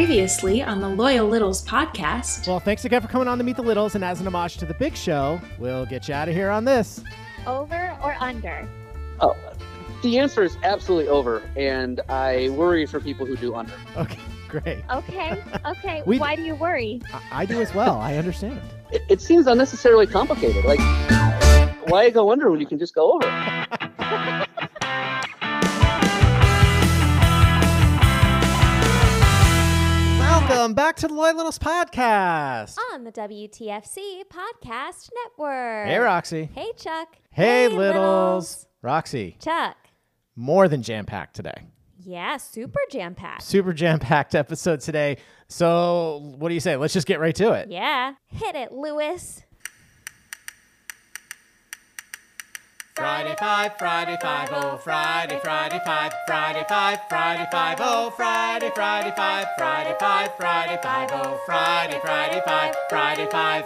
Previously on the Loyal Littles podcast. Well, thanks again for coming on to Meet the Littles, and as an homage to the big show, we'll get you out of here on this. Over or under? Oh, the answer is absolutely over, and I worry for people who do under. Okay, great. Okay. We- Why do you worry? I do as well. I understand. It seems unnecessarily complicated. Like, why go under when you can just go over? Welcome back to the Loyal Littles podcast. On the WTFC Podcast Network. Hey, Roxy. Hey, Chuck. Hey, Littles. Roxy, Chuck. more than jam-packed today. Yeah, super jam-packed. Super jam-packed episode today. So what do you say? Let's just get right to it. Yeah. Hit it, Lewis. Friday 5, Friday 5, oh, Friday 5, Friday 5, Friday 5, oh, Friday 5, Friday 5, Friday 5, oh, Friday 5, Friday 5.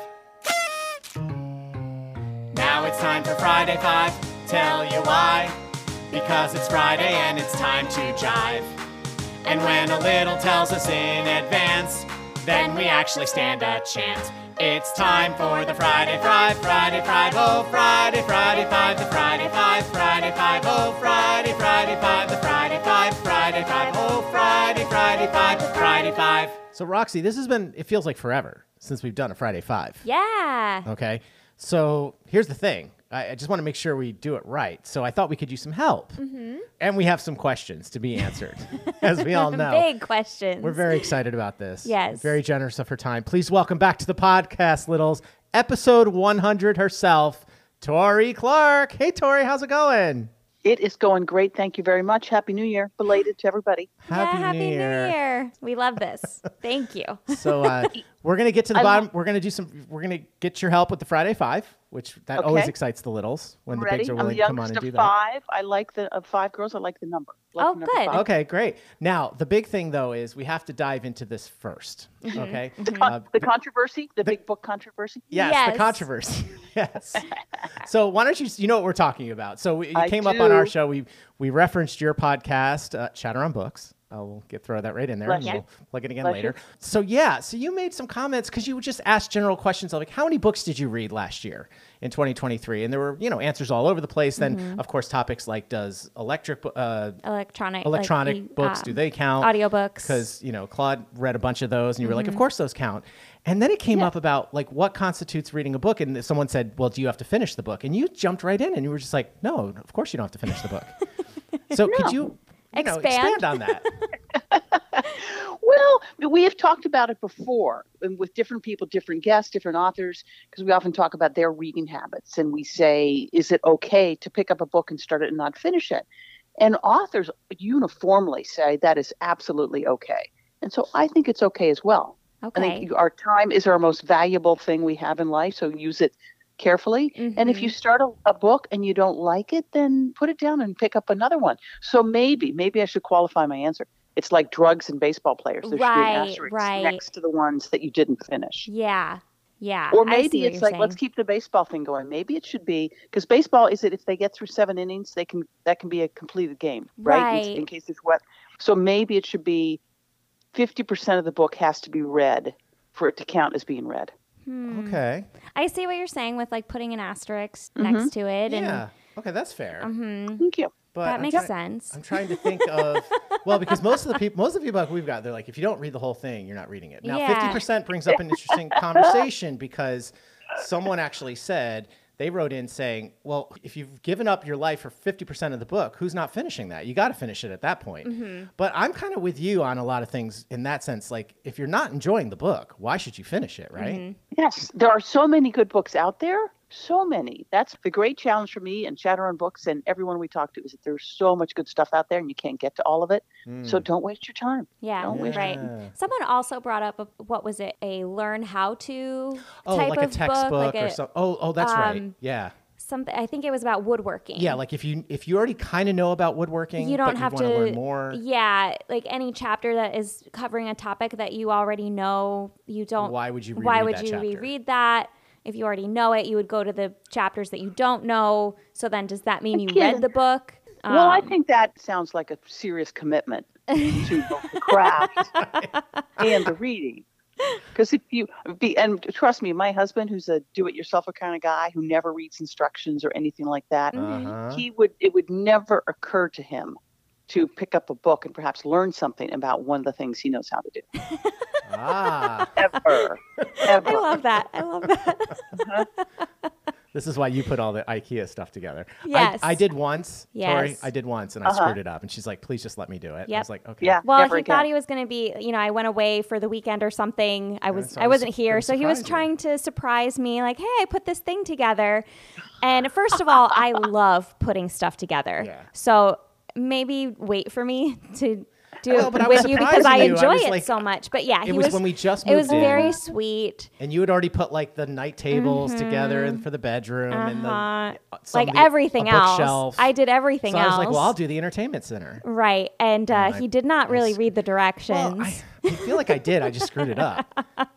Now it's time for Friday 5, tell you why. Because it's Friday and it's time to jive. And when a little tells us in advance, then we actually stand a chance. It's time for the Friday 5, Friday 5, oh, Friday 5, the Friday 5, Friday 5, oh, Friday 5, the Friday 5, Friday 5, oh, Friday 5, Friday 5. So, Roxy, this has been, it feels like forever since we've done a Friday 5. Yeah. Okay. So, here's the thing. I just want to make sure we do it right. So I thought we could use some help. Mm-hmm. And we have some questions to be answered, as we all know. Big questions. We're very excited about this. Yes. Very generous of her time. Please welcome back to the podcast, Littles, episode 100 herself, Tori Clark. Hey, Tori, how's it going? It is going great. Thank you very much. Happy New Year. Belated to everybody. Happy New Year. We love this. Thank you. So we're going to get to the bottom. We're going to get your help with the Friday 5, which that always excites the littles when the bigs are willing to come on and do that. I'm the youngest of 5. I like of 5 girls. I like the number. Like the number good. 5. Okay, great. Now, the big thing, though, is we have to dive into this first, okay? The controversy, the big book controversy. Yes, the controversy. Yes. So why don't you know what we're talking about. So you came up on our show. We referenced your podcast, Chatter on Books. I'll throw that right in there. Bless and you. we'll plug it again Bless later. you. So you made some comments because you just asked general questions like, how many books did you read last year in 2023? And there were, answers all over the place. Then, of course, topics like does electronic books, do they count? Audiobooks. Because, Claude read a bunch of those and you were like, of course those count. And then it came up about like what constitutes reading a book. And someone said, well, do you have to finish the book? And you jumped right in and you were just like, no, of course you don't have to finish the book. So could you expand on that? Well, we have talked about it before and with different people, different guests, different authors, because we often talk about their reading habits. And we say, is it okay to pick up a book and start it and not finish it? And authors uniformly say that is absolutely okay. And so I think it's okay as well. Okay. I think our time is our most valuable thing we have in life, so use it carefully. And if you start a book and you don't like it, then put it down and pick up another one. So maybe I should qualify my answer. It's like drugs and baseball players. There should be an asterisk next to the ones that you didn't finish. Yeah. Yeah. Or maybe it's like, let's keep the baseball thing going. Maybe it should be, because baseball is if they get through 7 innings, that can be a completed game, right? In case it's wet. So maybe it should be 50% of the book has to be read for it to count as being read. Okay. I see what you're saying with like putting an asterisk next to it. Yeah. Okay, that's fair. Thank you. But That makes sense. I'm trying to think of, well, because most of the feedback we've got, they're like, if you don't read the whole thing, you're not reading it. Now, 50% brings up an interesting conversation because someone actually said, they wrote in saying, well, if you've given up your life for 50% of the book, who's not finishing that? You got to finish it at that point. But I'm kind of with you on a lot of things in that sense. Like, if you're not enjoying the book, why should you finish it, right? Yes, there are so many good books out there. So many. That's the great challenge for me and Chatter on Books and everyone we talk to is that there's so much good stuff out there and you can't get to all of it. So don't waste your time. Yeah, Don't waste right. Someone also brought up, what was it, a learn how to type like of a textbook book? or something. Oh, that's right. Yeah. Something. I think it was about woodworking. Yeah, like if you already kind of know about woodworking, you don't but have you to want to learn more. Yeah, like any chapter that is covering a topic that you already know, you don't. Why would you reread Why would that you chapter? reread that? If you already know it, you would go to the chapters that you don't know. So then does that mean you read the book? Well, I think that sounds like a serious commitment to both the craft and the reading. Because and trust me, my husband, who's a do-it-yourselfer kind of guy who never reads instructions or anything like that, it would never occur to him to pick up a book and perhaps learn something about one of the things he knows how to do. Ever. I love that. This is why you put all the IKEA stuff together. Yes. I did once. Yes. Tori, I did once, and I screwed it up. And she's like, please just let me do it. Yep. I was like, okay. Yeah. Well, Never he again. thought he was going to be, I went away for the weekend or something. I so wasn't I was here. gonna So he was surprise you. trying to surprise me like, hey, I put this thing together. And first of all, I love putting stuff together. Yeah. So maybe wait for me to do Well, it but I was with you because I surprising you. I enjoy was it like- so much. But yeah, It was when we just moved It was in. very sweet. And you had already put like the night tables together and for the bedroom and Like everything a else. bookshelf. I did everything So else. I was like, well, I'll do the entertainment center. Right. And he did not really read the directions. Well, I feel like I did. I just screwed it up.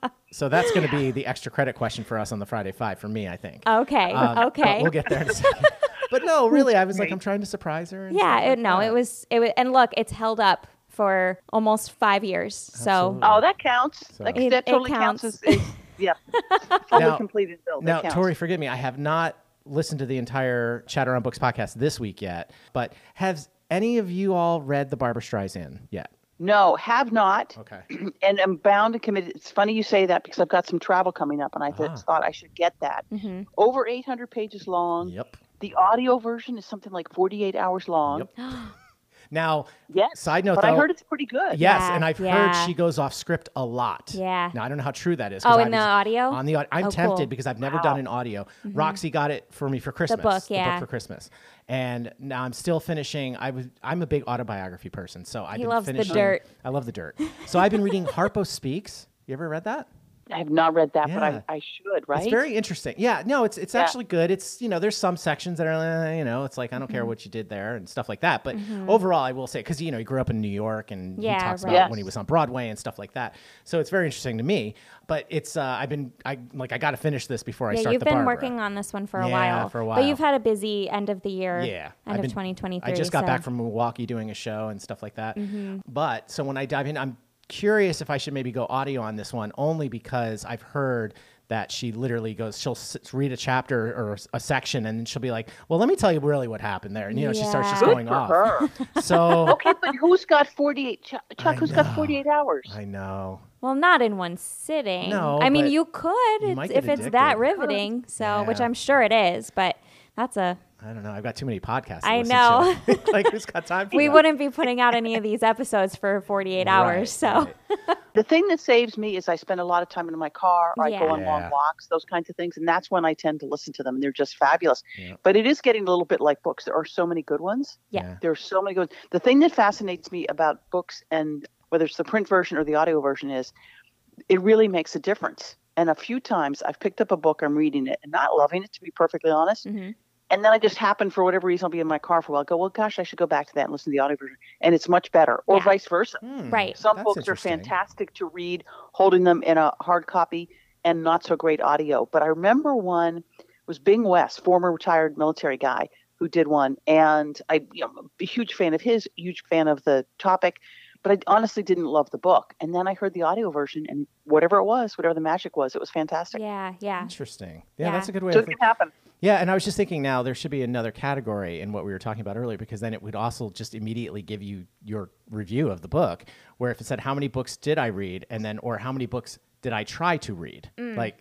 So that's going to be the extra credit question for us on the Friday Five for me, I think. Okay. But Okay. we'll get there in a second. But no, really, I was like, I'm trying to surprise her. And Yeah, stuff like that. it was, and look, it's held up for almost 5 years. So Absolutely. Oh, that counts. So- That It totally counts. counts. Yeah. Fully Now- completed build. Now, That counts. Tori, forgive me. I have not listened to the entire Chatter on Books podcast this week yet, but has any of you all read the Barbara Streisand yet? No, have not. Okay. And I'm bound and committed. It's funny you say that because I've got some travel coming up and I thought I should get that. Over 800 pages long. Yep. The audio version is something like 48 hours long. Yep. Now, Yes. side note but though. I heard it's pretty good. Yes, Yeah, and I've yeah. heard she goes off script a lot. Yeah. Now I don't know how true that is. 'Cause Oh, I in the was- audio? On the audio, I'm Oh, tempted cool. because I've never done an audio. Roxy got it for me for Christmas. book, The yeah. book for Christmas, and now I'm still finishing. I'm a big autobiography person, so I've been loves the finishing. dirt. I love the dirt. So I've been reading Harpo Speaks. You ever read that? I have not read that, Yeah. but I should, right? It's very interesting. Yeah, no, it's actually good. It's, there's some sections that are, it's like, I don't care what you did there and stuff like that. But overall, I will say, because, he grew up in New York and he Yeah, talks right. about Yes. when he was on Broadway and stuff like that. So it's very interesting to me. But it's, I got to finish this before I Yeah, start you've the been Barbara. working on this one for a Yeah, while. for a while. But you've had a busy end of the year. Yeah. End of 2023. I just got so- back from Milwaukee doing a show and stuff like that. Mm-hmm. But so when I dive in, I'm curious if I should maybe go audio on this one, only because I've heard that she literally goes, she'll read a chapter or a section and then she'll be like, well, let me tell you really what happened there. And, she starts just Yeah. Good going for off. her. So Okay, but who's got 48? Chuck, I who's got know. 48 hours? I know. Well, not in one sitting. No, I mean, but you could you might if get it's that addicted. riveting. So, which Yeah. I'm sure it is, but that's I don't know. I've got too many podcasts. To I listen know. to. Like, who's got time for we that? wouldn't be putting out any of these episodes for 48 Right, hours. So, right. The thing that saves me is I spend a lot of time in my car or I go on Yeah. long walks, those kinds of things. And that's when I tend to listen to them. And they're just fabulous. Yeah. But it is getting a little bit like books. There are so many good ones. yeah. There are so many good ones. The thing that fascinates me about books, and whether it's the print version or the audio version, is it really makes a difference. And a few times I've picked up a book, I'm reading it and not loving it, to be perfectly honest. Mm-hmm. And then I just happen, for whatever reason, I'll be in my car for a while. Go, well, gosh, I should go back to that and listen to the audio version. And it's much better, or Yeah. vice versa. Right. Some That's books are interesting. fantastic to read, holding them in a hard copy, and not so great audio. But I remember one was Bing West, former retired military guy, who did one. And I'm a huge fan of his, huge fan of the topic. But I honestly didn't love the book. And then I heard the audio version, and whatever it was, whatever the magic was, it was fantastic. Yeah. Yeah. Interesting. Yeah, Yeah. that's a good way So of it thinking. can happen. Yeah, and I was just thinking now there should be another category in what we were talking about earlier, because then it would also just immediately give you your review of the book, where if it said how many books did I read, and then or how many books did I try to read?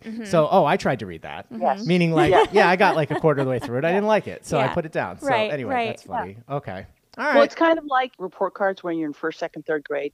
So I tried to read that. Yes. Meaning like, yeah, I got like a quarter of the way through it. I didn't like it, so I Yeah. put it down. So Right, anyway, right. that's funny. Okay. All right. Well, it's kind of like report cards when you're in first, second, third grade,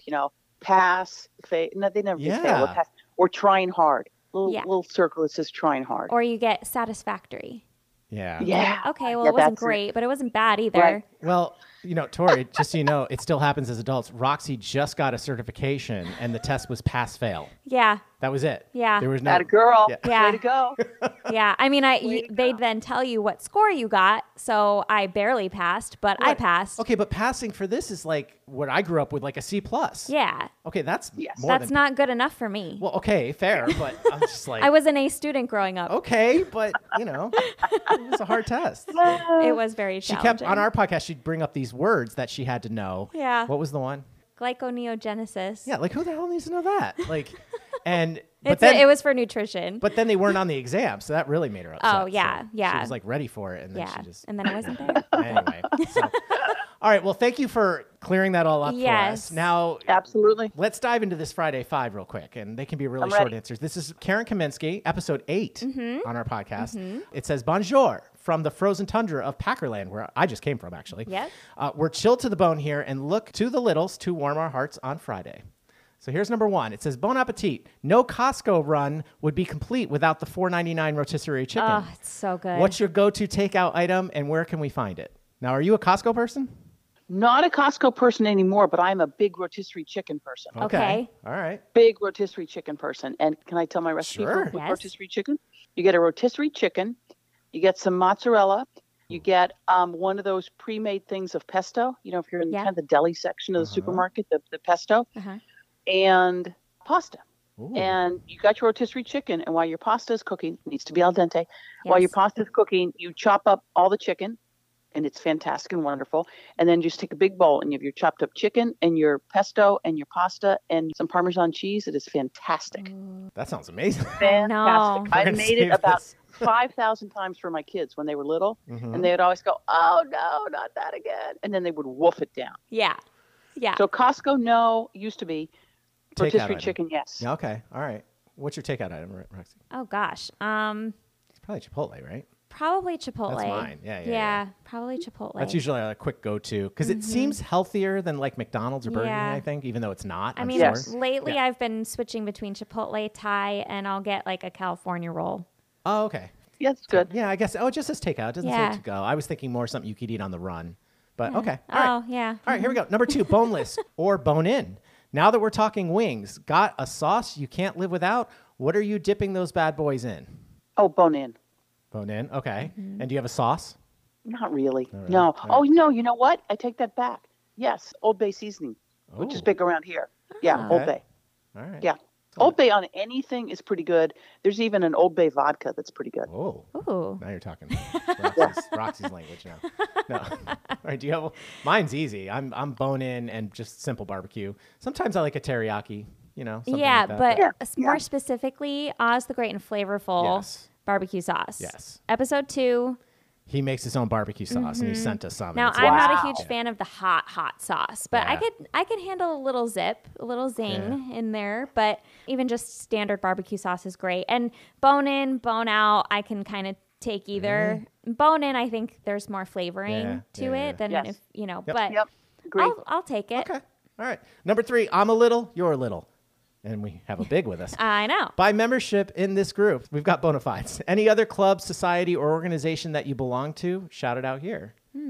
pass, fail. No, they never Yeah. fail. Pass, or trying hard. Yeah. Little circle that says trying hard. Or you get satisfactory. yeah. Yeah. Okay. Well, Yeah, it wasn't that's it. great, but it wasn't bad either. Right. Well, Tori, just so you know, it still happens as adults. Roxy just got a certification, and the test was pass-fail. Yeah. That was it. Yeah. There was no. That a girl. Yeah. Yeah. Way to go. Yeah. I mean, they'd then tell you what score you got. So I barely passed, but I Right. passed. Okay, but passing for this is like what I grew up with, like a C+. Yeah. Okay, that's Yes. more That's than. not good enough for me. Well, okay, fair, but I'm just like. I was an A student growing up. Okay, but it was a hard test. It was very She challenging. kept on our podcast. She'd bring up these words that she had to know. Yeah. What was the one? Glyconeogenesis. Yeah, like who the hell needs to know that? Like, and but then it was for nutrition. But then they weren't on the exam, so that really made her upset. Oh, yeah, So yeah. She was like ready for it, and then she just and then it wasn't there. anyway. So, all right, well, thank you for clearing that all up for us. Now, Absolutely. let's dive into this Friday 5 real quick, and they can be really I'm short ready. answers. This is Karen Kaminsky, episode 8 on our podcast. It says, Bonjour from the frozen tundra of Packerland, where I just came from, actually. Yep. We're chilled to the bone here and look to the littles to warm our hearts on Friday. So here's number 1. It says, Bon appetit. No Costco run would be complete without the $4.99 rotisserie chicken. Oh, it's so good. What's your go-to takeout item, and where can we find it? Now, are you a Costco person? Not a Costco person anymore, but I'm a big rotisserie chicken person. Okay. All right. Big rotisserie chicken person. And can I tell my recipe Sure. for Yes. rotisserie chicken? You get a rotisserie chicken, you get some mozzarella, you get one of those pre-made things of pesto. You know, if you're in kind of the deli section of the supermarket, the pesto, and pasta. Ooh. And you got your rotisserie chicken, and while your pasta is cooking, it needs to be al dente. While your pasta is cooking, you chop up all the chicken, and it's fantastic and wonderful. And then just take a big bowl, and you have your chopped up chicken and your pesto and your pasta and some Parmesan cheese. It is fantastic. That sounds amazing. Fantastic. No. I We're gonna made it save about this. 5,000 times for my kids when they were little, Mhm. and they would always go, "Oh no, not that again!" And then they would wolf it down. Yeah. Yeah. So Costco, no, used to be. Takeout Rotisserie item. chicken, yes. Yeah, okay. All right. What's your takeout item, Roxy? Oh gosh. It's probably Chipotle, right? Probably Chipotle. That's mine. Yeah. Probably Chipotle. That's usually a quick go-to because it seems healthier than like McDonald's or Burger King, Yeah. I think, even though it's not. I I'm mean, sure. Yes. lately Yeah. I've been switching between Chipotle, Thai, and I'll get like a California roll. Oh, okay. Yeah, it's good. Yeah, I guess. Oh, it just says takeout. It doesn't Yeah. say to go. I was thinking more something you could eat on the run. But okay. All right. Oh, yeah. All right, here we go. Number 2, boneless or bone-in. Now that we're talking wings, got a sauce you can't live without? What are you dipping those bad boys in? Oh, bone in. Bone-in, okay. And do you have a sauce? Not really. really? No. All Oh, no, you know what? I take that back. Yes, Old Bay seasoning, which is Oh. big around here. Yeah, Okay. Old Bay. All right. Yeah. Old Bay on anything is pretty good. There's even an Old Bay vodka that's pretty good. Oh, Ooh. now you're talking Roxy's language now. No. All right, do you have mine's easy. I'm bone-in and just simple barbecue. Sometimes I like a teriyaki, something Yeah, like that. but Yeah, more yeah. specifically, Oz the Great and Flavorful Yes. barbecue sauce. Yes. Episode 2. He makes his own barbecue sauce, and he sent us some. and Now it's I'm not a Wow. huge fan of the hot sauce, but Yeah. I could handle a little zip, a little zing in there. But even just standard barbecue sauce is great. And bone in, bone out, I can kind of take either. Bone in, I think there's more flavoring Yeah, to yeah, it than Yes. if Yep. But Yep. Agree. I'll take it. Okay. All right. Number 3, I'm a little, you're a little. And we have a big with us. I know. By membership in this group, we've got bona fides. Any other club, society, or organization that you belong to, shout it out here.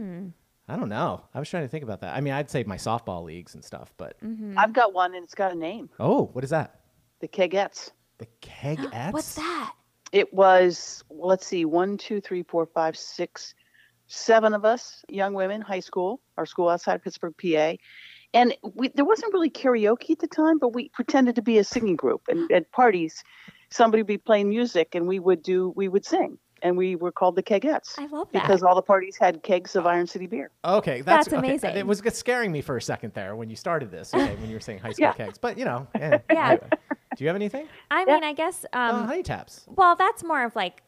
I don't know. I was trying to think about that. I mean, I'd say my softball leagues and stuff, but I've got one, and it's got a name. oh, what is that? The Kegettes. The Kegettes? What's that? It was, let's see, 1, 2, 3, 4, 5, 6, 7 of us, young women, high school, our school outside Pittsburgh, PA. And there wasn't really karaoke at the time, but we pretended to be a singing group. And at parties, somebody would be playing music, and we would sing. And we were called the Kegettes. I love that. Because all the parties had kegs of Iron City beer. Okay, That's okay. amazing. It was scaring me for a second there when you started this, okay, when you were saying high school Yeah. kegs. But, yeah. Yeah. Do you have anything? I mean, I guess Honey Taps. well, that's more of like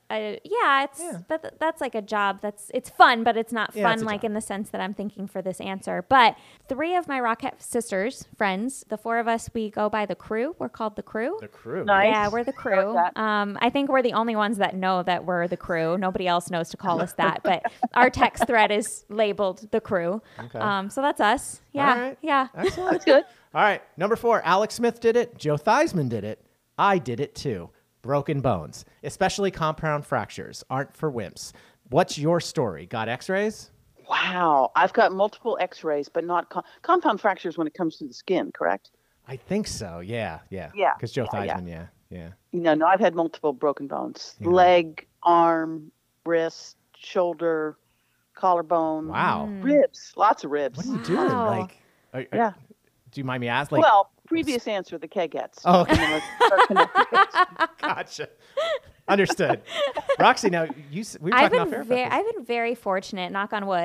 but that's like a job it's fun, but it's not Yeah, fun it's a like job. in the sense that I'm thinking for this answer. But 3 of my Rocket sisters, friends, the 4 of us, we go by the Crew. We're called the Crew. The Crew. Nice. Yeah, we're the Crew. that. I think we're the only ones that know that we're the Crew. Nobody else knows to call us that, but our text thread is labeled the Crew. Okay. So that's us. Yeah, All right. yeah. Excellent. That's good. All right, number 4, Alex Smith did it. Joe Theismann did it. I did it too. Broken bones, especially compound fractures, aren't for wimps. What's your story? Got x-rays? Wow. I've got multiple x-rays, but not compound fractures when it comes to the skin, correct? I think so. Yeah. Yeah, Because Joe yeah, Theismann, yeah. No, I've had multiple broken bones. Yeah. Leg, arm, wrist, shoulder, collarbone. Wow. Ribs. Lots of ribs. What are you doing? Wow. Like, Yeah. do you mind me asking? Well, previous answer, the Kegettes. Oh, okay. And then let's start connecting things. Gotcha. Understood. Roxy, now we were I've talking off been air about this. I've been very fortunate, knock on wood,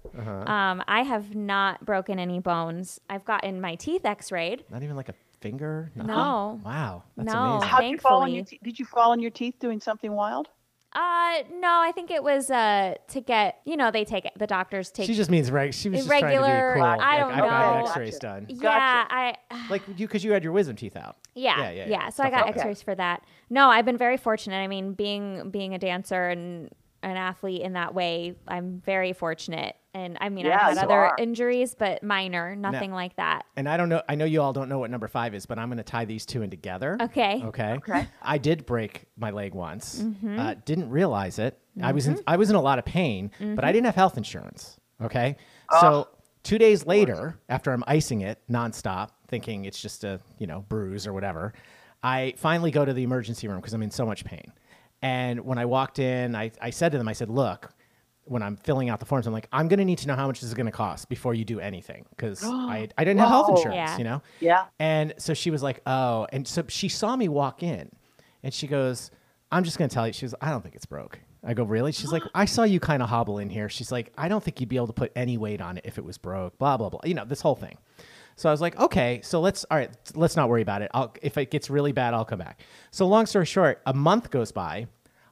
I have not broken any bones. I've gotten my teeth x-rayed. Not even like a finger? Nothing? No. Wow. That's No. amazing. How'd you fall on your Thankfully. Did you fall on your teeth doing something wild? No, I think it was to get, the doctors take She just means she was just trying to regular- be cool. I don't I've got know. x-rays done. Yeah, Gotcha. Because you had your wisdom teeth out. Yeah. So I Stuff got like that. x-rays for that. No, I've been very fortunate. I mean, being a dancer and an athlete in that way, I'm very fortunate. And I mean, Yeah, I've had you other are. injuries, but minor, nothing like that. And I don't know. I know you all don't know what number 5 is, but I'm going to tie these two in together. Okay. Okay. I did break my leg once. Mm-hmm. Didn't realize it. I was in a lot of pain, but I didn't have health insurance. Okay. So 2 days later, after I'm icing it nonstop, thinking it's just a bruise or whatever, I finally go to the emergency room because I'm in so much pain. And when I walked in, I said to them, I said, look, when I'm filling out the forms, I'm like, I'm going to need to know how much this is going to cost before you do anything. Because I didn't have health Whoa. insurance, Yeah. Yeah. And so she was like, oh. And so she saw me walk in and she goes, I'm just going to tell you. She goes, I don't think it's broke. I go, really? She's like, I saw you kind of hobble in here. She's like, I don't think you'd be able to put any weight on it if it was broke, blah, blah, blah. This whole thing. So I was like, okay, so let's not worry about it. If it gets really bad, I'll come back. So long story short, a month goes by.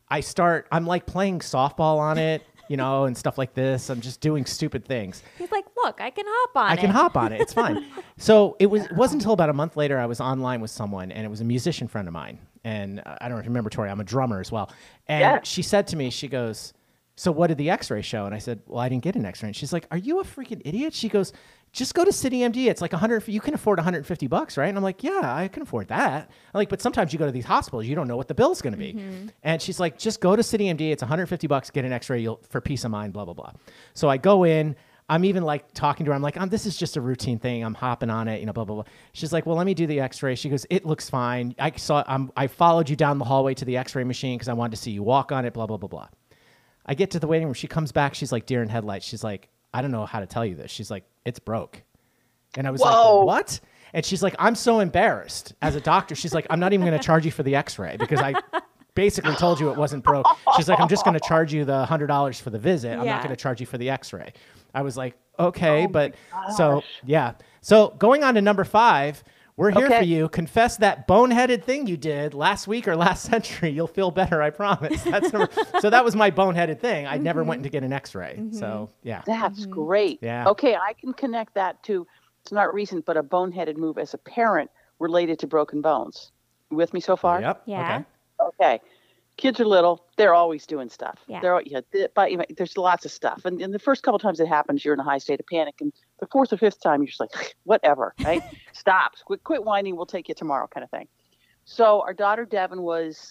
I'm like playing softball on it, and stuff like this. I'm just doing stupid things. He's like, look, I can hop on it. I can hop on it. It's fine. So it wasn't until about a month later I was online with someone, and it was a musician friend of mine. And I don't know if you remember, Tori, I'm a drummer as well. And Yeah. she said to me, she goes, so what did the x-ray show? And I said, well, I didn't get an x-ray. And she's like, are you a freaking idiot? She goes, just go to City MD. It's like you can afford $150, right? And I'm like, yeah, I can afford that. I'm like, but sometimes you go to these hospitals, you don't know what the bill's going to be. And she's like, just go to City MD. It's $150, get an x-ray for peace of mind, blah, blah, blah. So I go in, I'm even like talking to her. I'm like, this is just a routine thing. I'm hopping on it, blah, blah, blah. She's like, well, let me do the x-ray. She goes, it looks fine. I followed you down the hallway to the x-ray machine because I wanted to see you walk on it, blah, blah, blah, blah. I get to the waiting room. She comes back. She's like deer in headlights. She's like, I don't know how to tell you this. She's like, it's broke. And I was Whoa. like, what? And she's like, I'm so embarrassed as a doctor. She's like, I'm not even going to charge you for the x-ray because I basically told you it wasn't broke. She's like, I'm just going to charge you the $100 for the visit. I'm not Yeah. going to charge you for the x-ray. I was like, okay, but so, yeah. So going on to number 5, we're here Okay. for you. Confess that boneheaded thing you did last week or last century. You'll feel better, I promise. So that was my boneheaded thing. I never went to get an x-ray. So, yeah. That's great. Yeah. Okay, I can connect that to, it's not recent, but a boneheaded move as a parent related to broken bones. You with me so far? Yep. Yeah. Okay. Okay. Kids are little. They're always doing stuff. Yeah. There's lots of stuff. And the first couple times it happens, you're in a high state of panic. And the 4th or 5th time, you're just like, whatever, right? Stop. Quit whining. We'll take you tomorrow kind of thing. So our daughter, Devin, was,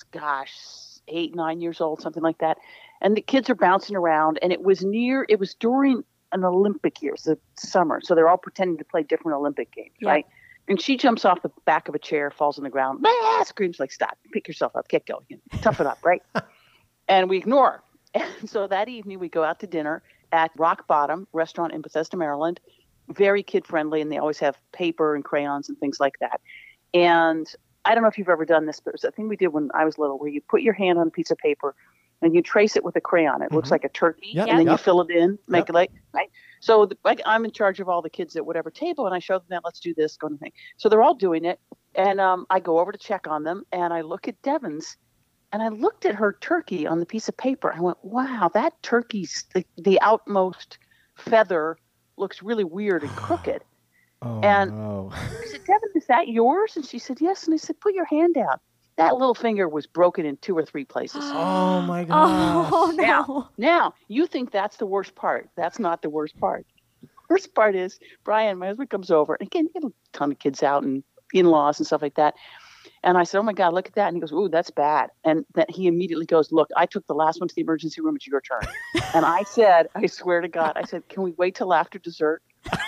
8, 9 years old, something like that. And the kids are bouncing around. And it was during an Olympic year, so summer. So they're all pretending to play different Olympic games, Yeah. right? And she jumps off the back of a chair, falls on the ground, screams like, stop, pick yourself up, get going, toughen up, right? And we ignore her. And so that evening we go out to dinner at Rock Bottom restaurant in Bethesda, Maryland. Very kid-friendly, and they always have paper and crayons and things like that. And I don't know if you've ever done this, but it was a thing we did when I was little where you put your hand on a piece of paper and you trace it with a crayon. It looks like a turkey, Yep. and then you Yep. fill it in, make Yep. it like, right? So I'm in charge of all the kids at whatever table, and I show them that, let's do this, go to the thing. So they're all doing it, and I go over to check on them, and I look at Devin's, and I looked at her turkey on the piece of paper. I went, wow, that turkey's, the outmost feather looks really weird and crooked. Oh, And- no. I said, Devin, is that yours? And she said, yes. And I said, put your hand down. That little finger was broken in 2 or 3 places. Oh, my gosh. Oh, no. Now, you think that's the worst part. That's not the worst part. The worst part is, Brian, my husband, comes over. And again, you have a ton of kids out and in-laws and stuff like that. And I said, oh, my God, look at that. And he goes, ooh, that's bad. And then he immediately goes, look, I took the last one to the emergency room. It's your turn. And I said, I swear to God, I said, can we wait till after dessert?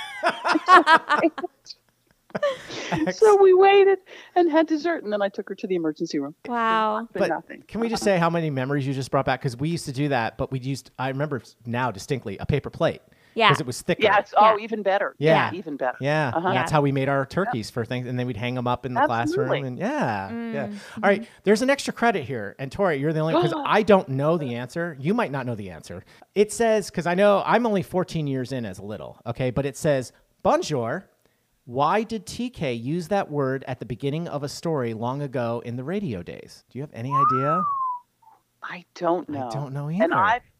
So we waited and had dessert. And then I took her to the emergency room. Wow. But Nothing. can we just say how many memories you just brought back? Because we used to do that, but I remember now distinctly, a paper plate. Yeah. because it was thicker. Yeah, it's even better. Yeah. Even better. Yeah, Uh-huh. that's how we made our turkeys for things, and then we'd hang them up in the Absolutely. classroom. And yeah. All right, there's an extra credit here, and Tori, you're the only because I don't know the answer. You might not know the answer. It says because I know I'm only 14 years in as a little, okay, but it says bonjour. Why did TK use that word at the beginning of a story long ago in the radio days? Do you have any idea? I don't know. I don't know either. And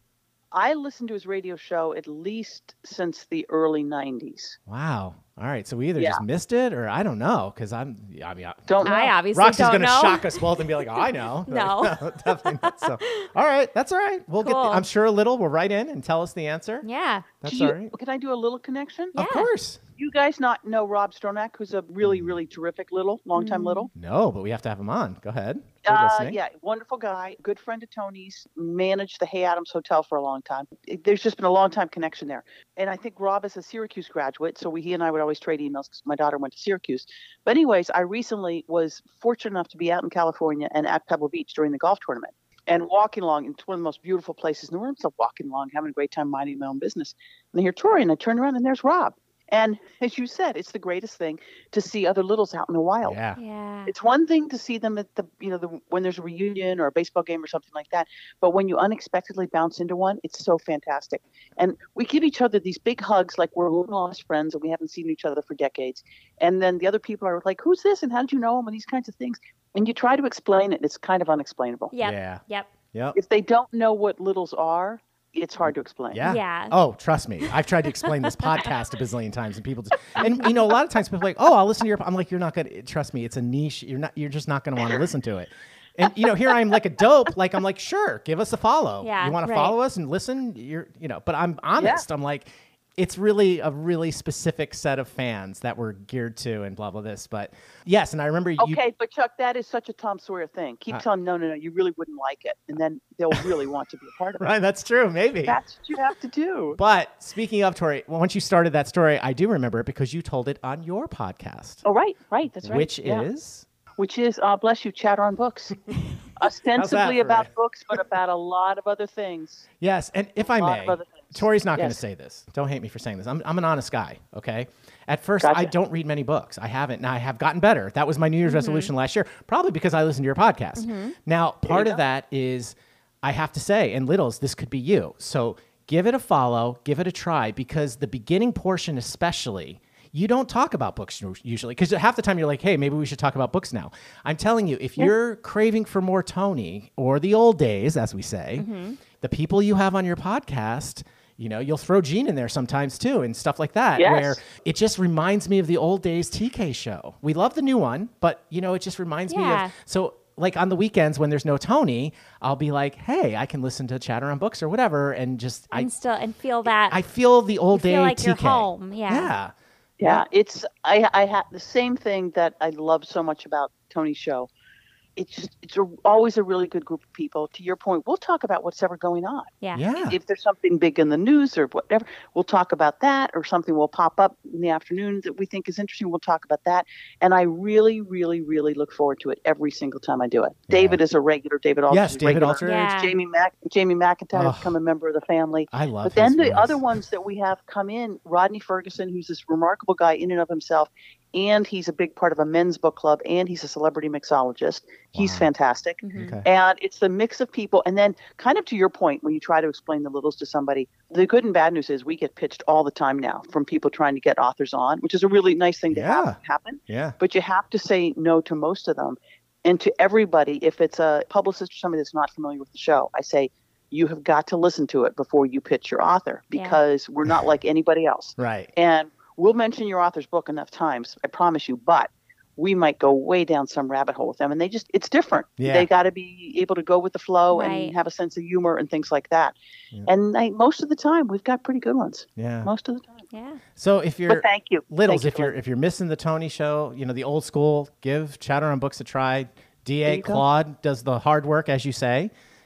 I listened to his radio show at least since the early 90s. Wow. All right. So we either just missed it or I don't know because Don't know. I obviously Roxy's don't going to know. shock us both and be like, oh, I know. No. Definitely not. So, all right. That's all right. We'll get, Cool. I'm sure a little will write in and tell us the answer. Yeah. That's Do you- all right. Can I do a little connection? Yeah. Of course. You guys not know Rob Stronak, who's a really, really terrific longtime little? No, but we have to have him on. Go ahead. We're listening. Yeah, wonderful guy, good friend of Tony's, managed the Hay Adams Hotel for a long time. There's just been a long time connection there. And I think Rob is a Syracuse graduate, so he and I would always trade emails because my daughter went to Syracuse. But anyways, I recently was fortunate enough to be out in California and at Pebble Beach during the golf tournament. And walking along, it's one of the most beautiful places in the world. So walking along, having a great time minding my own business. And I hear Tori, and I turn around, and there's Rob. And as you said, it's the greatest thing to see other littles out in the wild. Yeah. Yeah. It's one thing to see them at when there's a reunion or a baseball game or something like that. But when you unexpectedly bounce into one, it's so fantastic. And we give each other these big hugs like we're long lost friends and we haven't seen each other for decades. And then the other people are like, who's this? And how did you know him? And these kinds of things. And you try to explain it. It's kind of unexplainable. Yep. Yeah. Yep. Yep. If they don't know what littles are, it's hard to explain. Yeah. Yeah. Oh, trust me. I've tried to explain this podcast a bazillion times and people just, and a lot of times people are like, oh, I'll listen to your, I'm like, you're not going to, trust me. It's a niche. You're just not going to want to listen to it. And, here I am like a dope. Like, I'm like, sure, give us a follow. Yeah, you want to right. follow us and listen? But I'm honest. I'm like, it's really a really specific set of fans that we're geared to and blah, blah, this. But yes. And I remember Okay, but Chuck, that is such a Tom Sawyer thing. Keep telling them, no, you really wouldn't like it. And then they'll really want to be a part of it. Right. That's true. Maybe. That's what you have to do. But speaking of Tori, once you started that story, I do remember it because you told it on your podcast. Oh, right. That's right. Which Yeah. is? Which is, bless you, Chatter on Books. Ostensibly for about you? books, but about a lot of other things. Yes, and if I lot may, of other things. Tori's not going to Yes. say this. Don't hate me for saying this. I'm an honest guy, okay? At first, Gotcha. I don't read many books. I haven't. Now, I have gotten better. That was my New Year's resolution last year, probably because I listened to your podcast. Now, part of that is, I have to say, and Littles, this could be you. So give it a follow, give it a try, because the beginning portion especially, you don't talk about books usually, because half the time you're like, hey, maybe we should talk about books now. I'm telling you, if you're craving for more Tony, or the old days, as we say, the people you have on your podcast, you'll throw Gene in there sometimes too and stuff like that, Yes. where it just reminds me of the old days TK show. We love the new one, but it just reminds me Yeah. of, so like on the weekends when there's no Tony, I'll be like, hey, I can listen to Chatter on Books or whatever. And just, And feel that. I feel the old day feel like TK. you're home. Yeah. Yeah, it's I have the same thing that I love so much about Tony's show. It's always a really good group of people. To your point, we'll talk about what's ever going on. Yeah. Yeah. If there's something big in the news or whatever, we'll talk about that, or something will pop up in the afternoon that we think is interesting. We'll talk about that. And I really, really, really look forward to it every single time I do it. David is a regular. David Aldridge. Yes, is David regular. Aldridge. Yeah. Jamie McIntyre has become a member of the family. I love But then his the voice. other ones that we have come in, Rodney Ferguson, who's this remarkable guy in and of himself, and he's a big part of a men's book club, and he's a celebrity mixologist. He's fantastic. Okay. And it's the mix of people. And then kind of to your point, when you try to explain the littles to somebody, the good and bad news is we get pitched all the time now from people trying to get authors on, which is a really nice thing to have happen. Yeah. But you have to say no to most of them. And to everybody, if it's a publicist or somebody that's not familiar with the show, I say, you have got to listen to it before you pitch your author, because we're not like anybody else. Right. And we'll mention your author's book enough times, I promise you, but we might go way down some rabbit hole with them. And it's different. Yeah. They got to be able to go with the flow Right. and have a sense of humor and things like that. Yeah. And most of the time, we've got pretty good ones. Yeah. Most of the time. Yeah. So if you're But thank you. Littles, Thank you if you're missing the Tony show, the old school, give Chatter on Books a try. There DA you go. Claude does the hard work, as you say.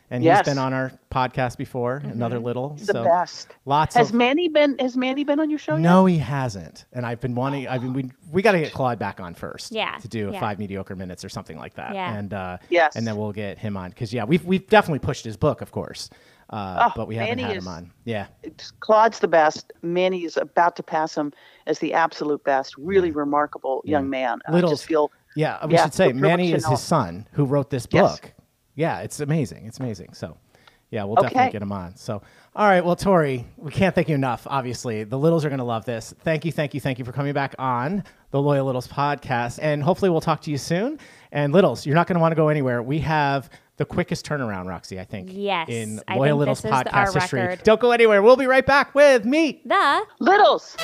And Yes. he's been on our podcast before, Another Little. The best. Lots Has of Manny been on your show yet? No, he hasn't. And I've been wanting. We got to get Claude back on first. Yeah, To do yeah. 5 mediocre minutes or something like that. Yeah. And Yes. And then we'll get him on because we've definitely pushed his book, of course. But we haven't Manny had is- him on. Yeah. Claude's the best. Manny is about to pass him as the absolute best. Really remarkable young man. I Littles. just feel Yeah, we Yeah, should say feel Manny privileged is to know. his son who wrote this Yes. book. Yeah, it's amazing. It's amazing. So, yeah, we'll Okay. definitely get him on. So, all right. Well, Tori, we can't thank you enough. Obviously, the Littles are going to love this. Thank you for coming back on the Loyal Littles podcast, and hopefully we'll talk to you soon. And Littles, you're not going to want to go anywhere. We have the quickest turnaround, Roxy, I think. Yes, in I Loyal think Littles this is our podcast history. record. Don't go anywhere. We'll be right back with Meet. The Littles.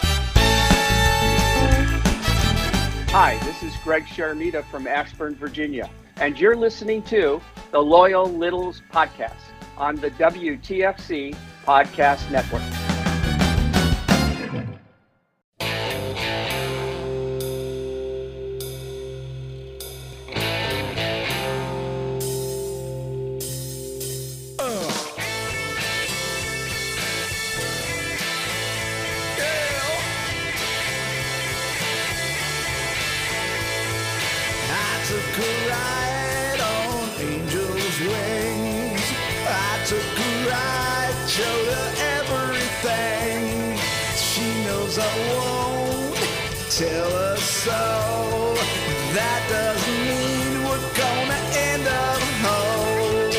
Hi, this is Greg Sharamita from Ashburn, Virginia, and you're listening to the Loyal Littles podcast on the WTFC Podcast Network. I took a ride on angel's wings. I took a ride, showed her everything. She knows I won't tell her so. That doesn't mean we're gonna end up home.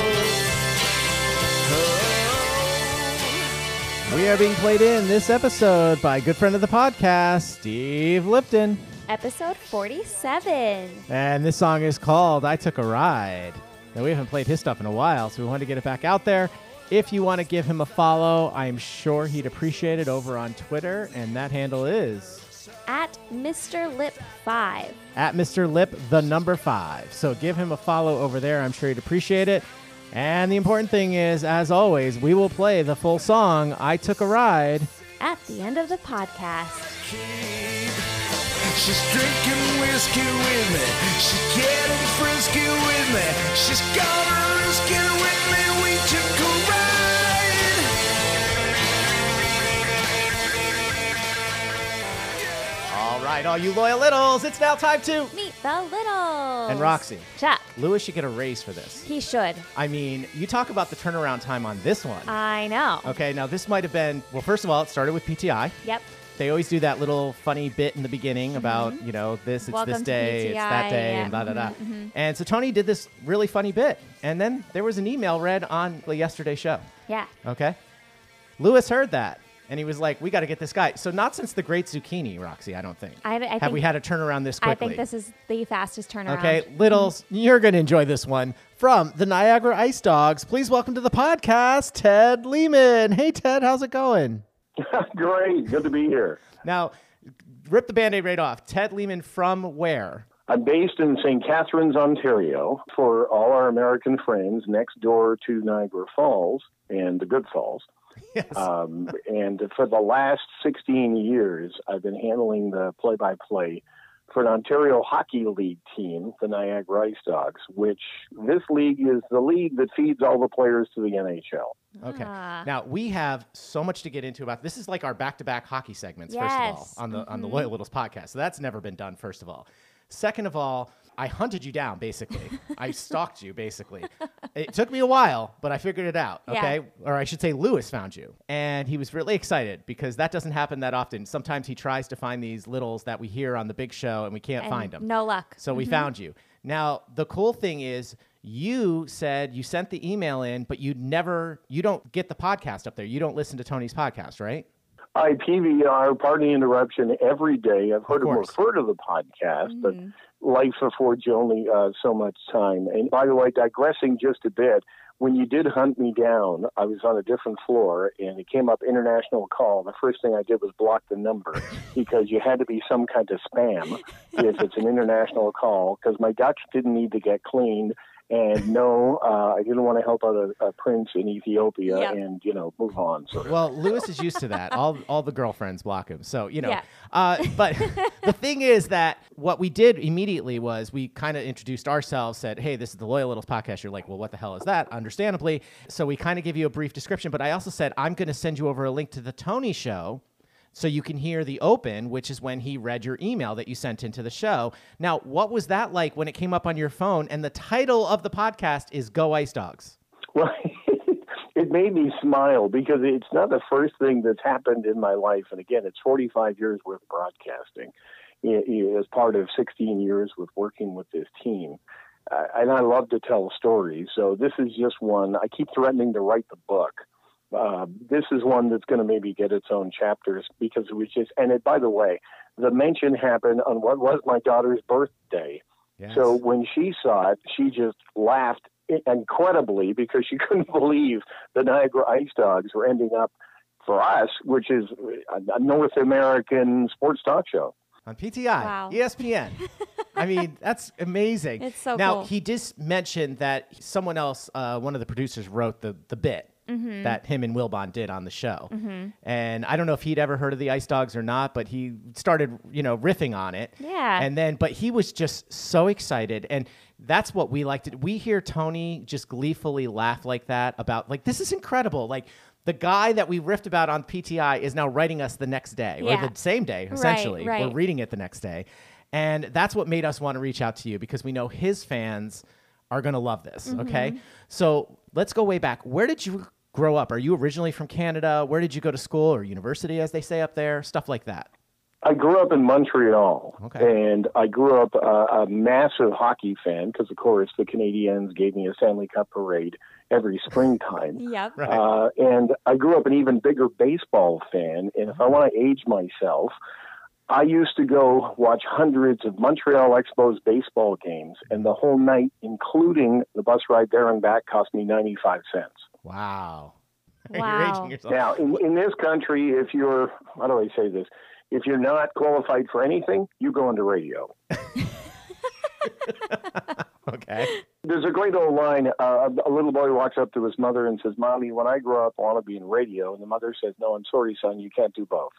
Oh. We are being played in this episode by a good friend of the podcast, Steve Lipton. episode 47. And this song is called I Took a Ride. Now, we haven't played his stuff in a while, so we wanted to get it back out there. If you want to give him a follow, I'm sure he'd appreciate it over on Twitter, and that handle is At Mr. Lip 5. at Mr. Lip, the number 5. So give him a follow over there. I'm sure he'd appreciate it. And the important thing is, as always, we will play the full song, I Took a Ride. At the end of the podcast. She's drinking whiskey with me. She's getting frisky with me. She's gonna risk it with me. We took a ride. All right, all you loyal littles, it's now time to... Meet the Littles. And Roxy, Chuck. Lewis should get a raise for this. He should. I mean, you talk about the turnaround time on this one. I know. Okay, now this might have been, well, first of all, it started with PTI. Yep. They always do that little funny bit in the beginning about, you know, this, it's Welcome this to day, it's that PTI, day, yeah. and blah, blah, blah. And so Tony did this really funny bit. And then there was an email read on the yesterday's show. Yeah. Okay? Lewis heard that. And he was like, we got to get this guy. So not since the Great Zucchini, Roxy, I don't think. I Have think- we had a turnaround this quickly? I think this is the fastest turnaround. Okay, Littles, you're going to enjoy this one from the Niagara Ice Dogs. Please welcome to the podcast, Ted Lehman. Hey, Ted, how's it going? Great. Good to be here. Now, rip the Band-Aid right off. Ted Lehman from where? I'm based in St. Catharines, Ontario, for all our American friends next door to Niagara Falls and the Good Falls. Yes. And for the last 16 years, I've been handling the play-by-play for an Ontario Hockey League team, the Niagara Ice Dogs, which this league is the league that feeds all the players to the NHL. Okay. Ah. Now, we have so much to get into about this. Is like our back-to-back hockey segments, first of Yes. all, on the Loyal Littles podcast. So that's never been done, first of all. Second of all, I hunted you down, basically. I stalked you, basically. It took me a while, but I figured it out, okay? Yeah. Or I should say Lewis found you. And he was really excited because that doesn't happen that often. Sometimes he tries to find these littles that we hear on the big show and we can't And find them. no luck. So we found you. Now, the cool thing is you said you sent the email in, but you don't get the podcast up there. You don't listen to Tony's podcast, right? I PVR, pardon the interruption, every day. I've heard him course. refer to the podcast, but life affords you only so much time. And by the way, digressing just a bit, when you did hunt me down, I was on a different floor, and it came up international call. The first thing I did was block the number because you had to be some kind of spam if it's an international call, because my Dutch didn't need to get cleaned, And no, I didn't want to help out a prince in Ethiopia Yep. and, move on. So. Well, Lewis is used to that. All the girlfriends block him. So, Yeah. But the thing is that what we did immediately was we kind of introduced ourselves, said, hey, this is the Loyal Littles podcast. You're like, well, what the hell is that? Understandably. So we kind of give you a brief description. But I also said, I'm going to send you over a link to the Tony Show so you can hear the open, which is when he read your email that you sent into the show. Now, what was that like when it came up on your phone? And the title of the podcast is Go Ice Dogs. Well, it made me smile because it's not the first thing that's happened in my life. And again, it's 45 years worth of broadcasting as part of 16 years with working with this team. And I love to tell stories. So this is just one. I keep threatening to write the book. This is one that's going to maybe get its own chapters because it was just, by the way, the mention happened on what was my daughter's birthday. Yes. So when she saw it, she just laughed incredibly because she couldn't believe the Niagara Ice Dogs were ending up for us, which is a North American sports talk show. On PTI, Wow. ESPN. I mean, that's amazing. It's so now, cool. he just mentioned that someone else, one of the producers, wrote the bit that him and Wilbon did on the show. And I don't know if he'd ever heard of the Ice Dogs or not, but he started, riffing on it. Yeah. But he was just so excited. And that's what we liked. We hear Tony just gleefully laugh like that about, like, this is incredible. Like, the guy that we riffed about on PTI is now writing us the next day, or the same day, essentially. Right. We're reading it the next day. And that's what made us want to reach out to you because we know his fans are going to love this, okay? So let's go way back. Where did you grow up? Are you originally from Canada? Where did you go to school or university, as they say up there? Stuff like that. I grew up in Montreal, Okay. and I grew up a massive hockey fan because, of course, the Canadiens gave me a Stanley Cup parade every springtime. Yep. Right. And I grew up an even bigger baseball fan, and if I want to age myself, I used to go watch hundreds of Montreal Expos baseball games, and the whole night, including the bus ride there and back, cost me 95 cents. Wow. Wow. You're aging yourself. Now, in this country, if you're, how do I say this? If you're not qualified for anything, you go into radio. Okay. There's a great old line. A little boy walks up to his mother and says, Mommy, when I grow up, I want to be in radio. And the mother says, no, I'm sorry, son, you can't do both.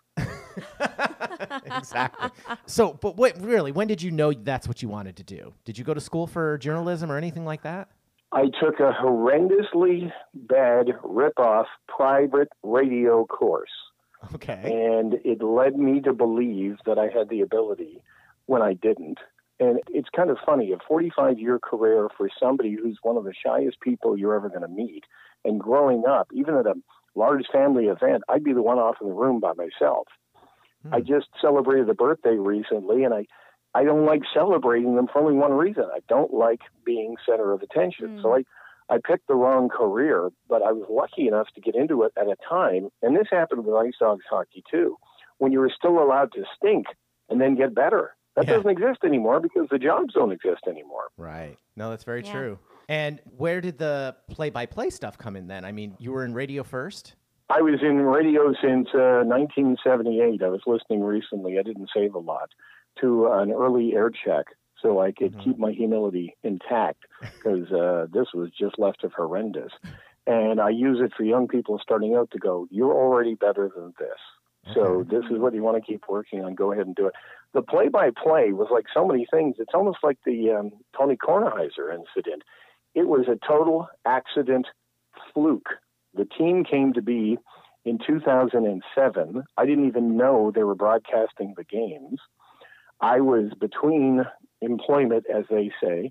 Exactly. So, but wait, really, when did you know that's what you wanted to do? Did you go to school for journalism or anything like that? I took a horrendously bad rip-off private radio course. Okay. And it led me to believe that I had the ability when I didn't. And it's kind of funny, a 45-year career for somebody who's one of the shyest people you're ever going to meet. And growing up, even at a large family event, I'd be the one off in the room by myself. I just celebrated a birthday recently, and I don't like celebrating them for only one reason. I don't like being center of attention. So I picked the wrong career, but I was lucky enough to get into it at a time, and this happened with Ice Dogs hockey too, when you were still allowed to stink and then get better. That doesn't exist anymore because the jobs don't exist anymore. Right. No, that's very true. And where did the play-by-play stuff come in then? I mean, you were in radio first? I was in radio since 1978. I was listening recently. I didn't save a lot to an early air check so I could keep my humility intact because this was just left of horrendous. And I use it for young people starting out to go, you're already better than this. So this is what you want to keep working on. Go ahead and do it. The play-by-play was like so many things. It's almost like the Tony Kornheiser incident. It was a total accident fluke. The team came to be in 2007. I didn't even know they were broadcasting the games. I was between employment, as they say,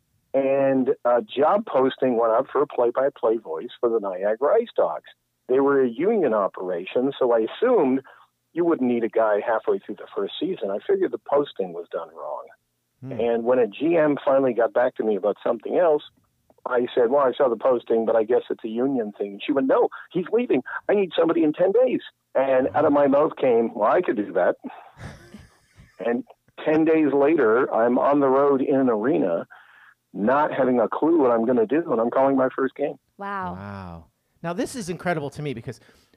and a job posting went up for a play-by-play voice for the Niagara Ice Dogs. They were a union operation, so I assumed you wouldn't need a guy halfway through the first season. I figured the posting was done wrong. And when a GM finally got back to me about something else, I said, well, I saw the posting, but I guess it's a union thing. And she went, no, he's leaving. I need somebody in 10 days. And out of my mouth came, well, I could do that. And 10 days later, I'm on the road in an arena, not having a clue what I'm going to do, and I'm calling my first game. Wow. Wow. Now, this is incredible to me because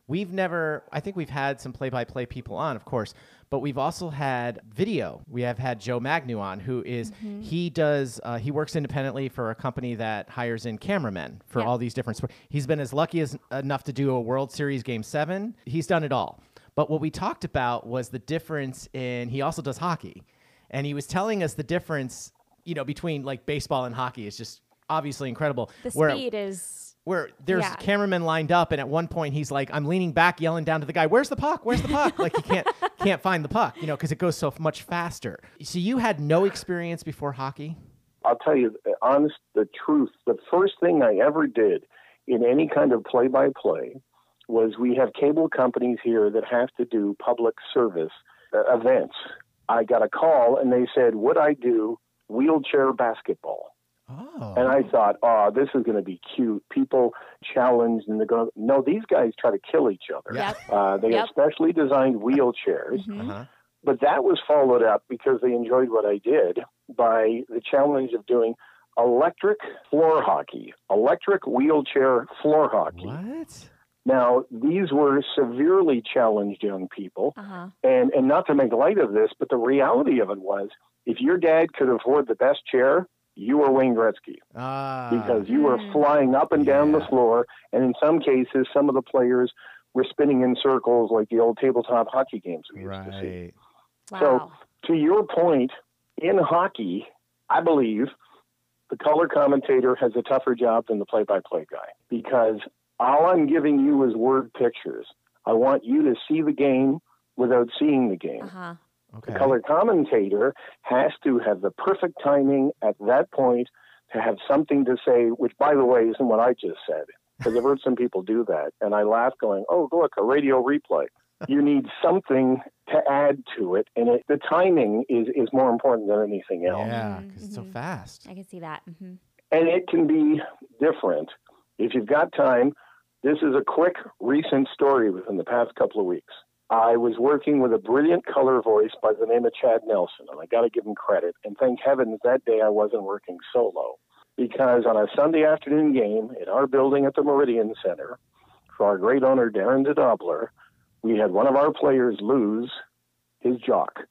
I think we've had some play-by-play people on, of course, but we've also had video. We have had Joe Magnu on, who is, he works independently for a company that hires in cameramen for all these different sports. He's been as lucky enough to do a World Series Game 7. He's done it all. But what we talked about was the difference he also does hockey. And he was telling us the difference, between like baseball and hockey is just obviously incredible. The speed is... Where there's cameramen lined up, and at one point he's like, I'm leaning back, yelling down to the guy, "Where's the puck? Where's the puck?" Like he can't find the puck, because it goes so much faster. So you had no experience before hockey? I'll tell you, the truth. The first thing I ever did in any kind of play-by-play was we have cable companies here that have to do public service events. I got a call, and they said, would I do wheelchair basketball? Oh. And I thought, this is going to be cute. People challenged, and they go, no, these guys try to kill each other. Yep. They have specially designed wheelchairs. But that was followed up, because they enjoyed what I did, by the challenge of doing electric floor hockey, electric wheelchair floor hockey. What? Now, these were severely challenged young people. And not to make light of this, but the reality of it was, if your dad could afford the best chair, you were Wayne Gretzky, because you were flying up and down the floor, and in some cases, some of the players were spinning in circles like the old tabletop hockey games we used to see. Wow. So, to your point, in hockey, I believe the color commentator has a tougher job than the play-by-play guy, because all I'm giving you is word pictures. I want you to see the game without seeing the game. Okay. The color commentator has to have the perfect timing at that point to have something to say, which, by the way, isn't what I just said. Because I've heard some people do that. And I laugh going, oh, look, a radio replay. You need something to add to it. And the timing is more important than anything else. Yeah, because it's so fast. I can see that. And it can be different. If you've got time, this is a quick, recent story within the past couple of weeks. I was working with a brilliant color voice by the name of Chad Nelson, and I got to give him credit. And thank heavens that day I wasn't working solo, because on a Sunday afternoon game in our building at the Meridian Center, for our great owner Darren DeDobler, we had one of our players lose his jock.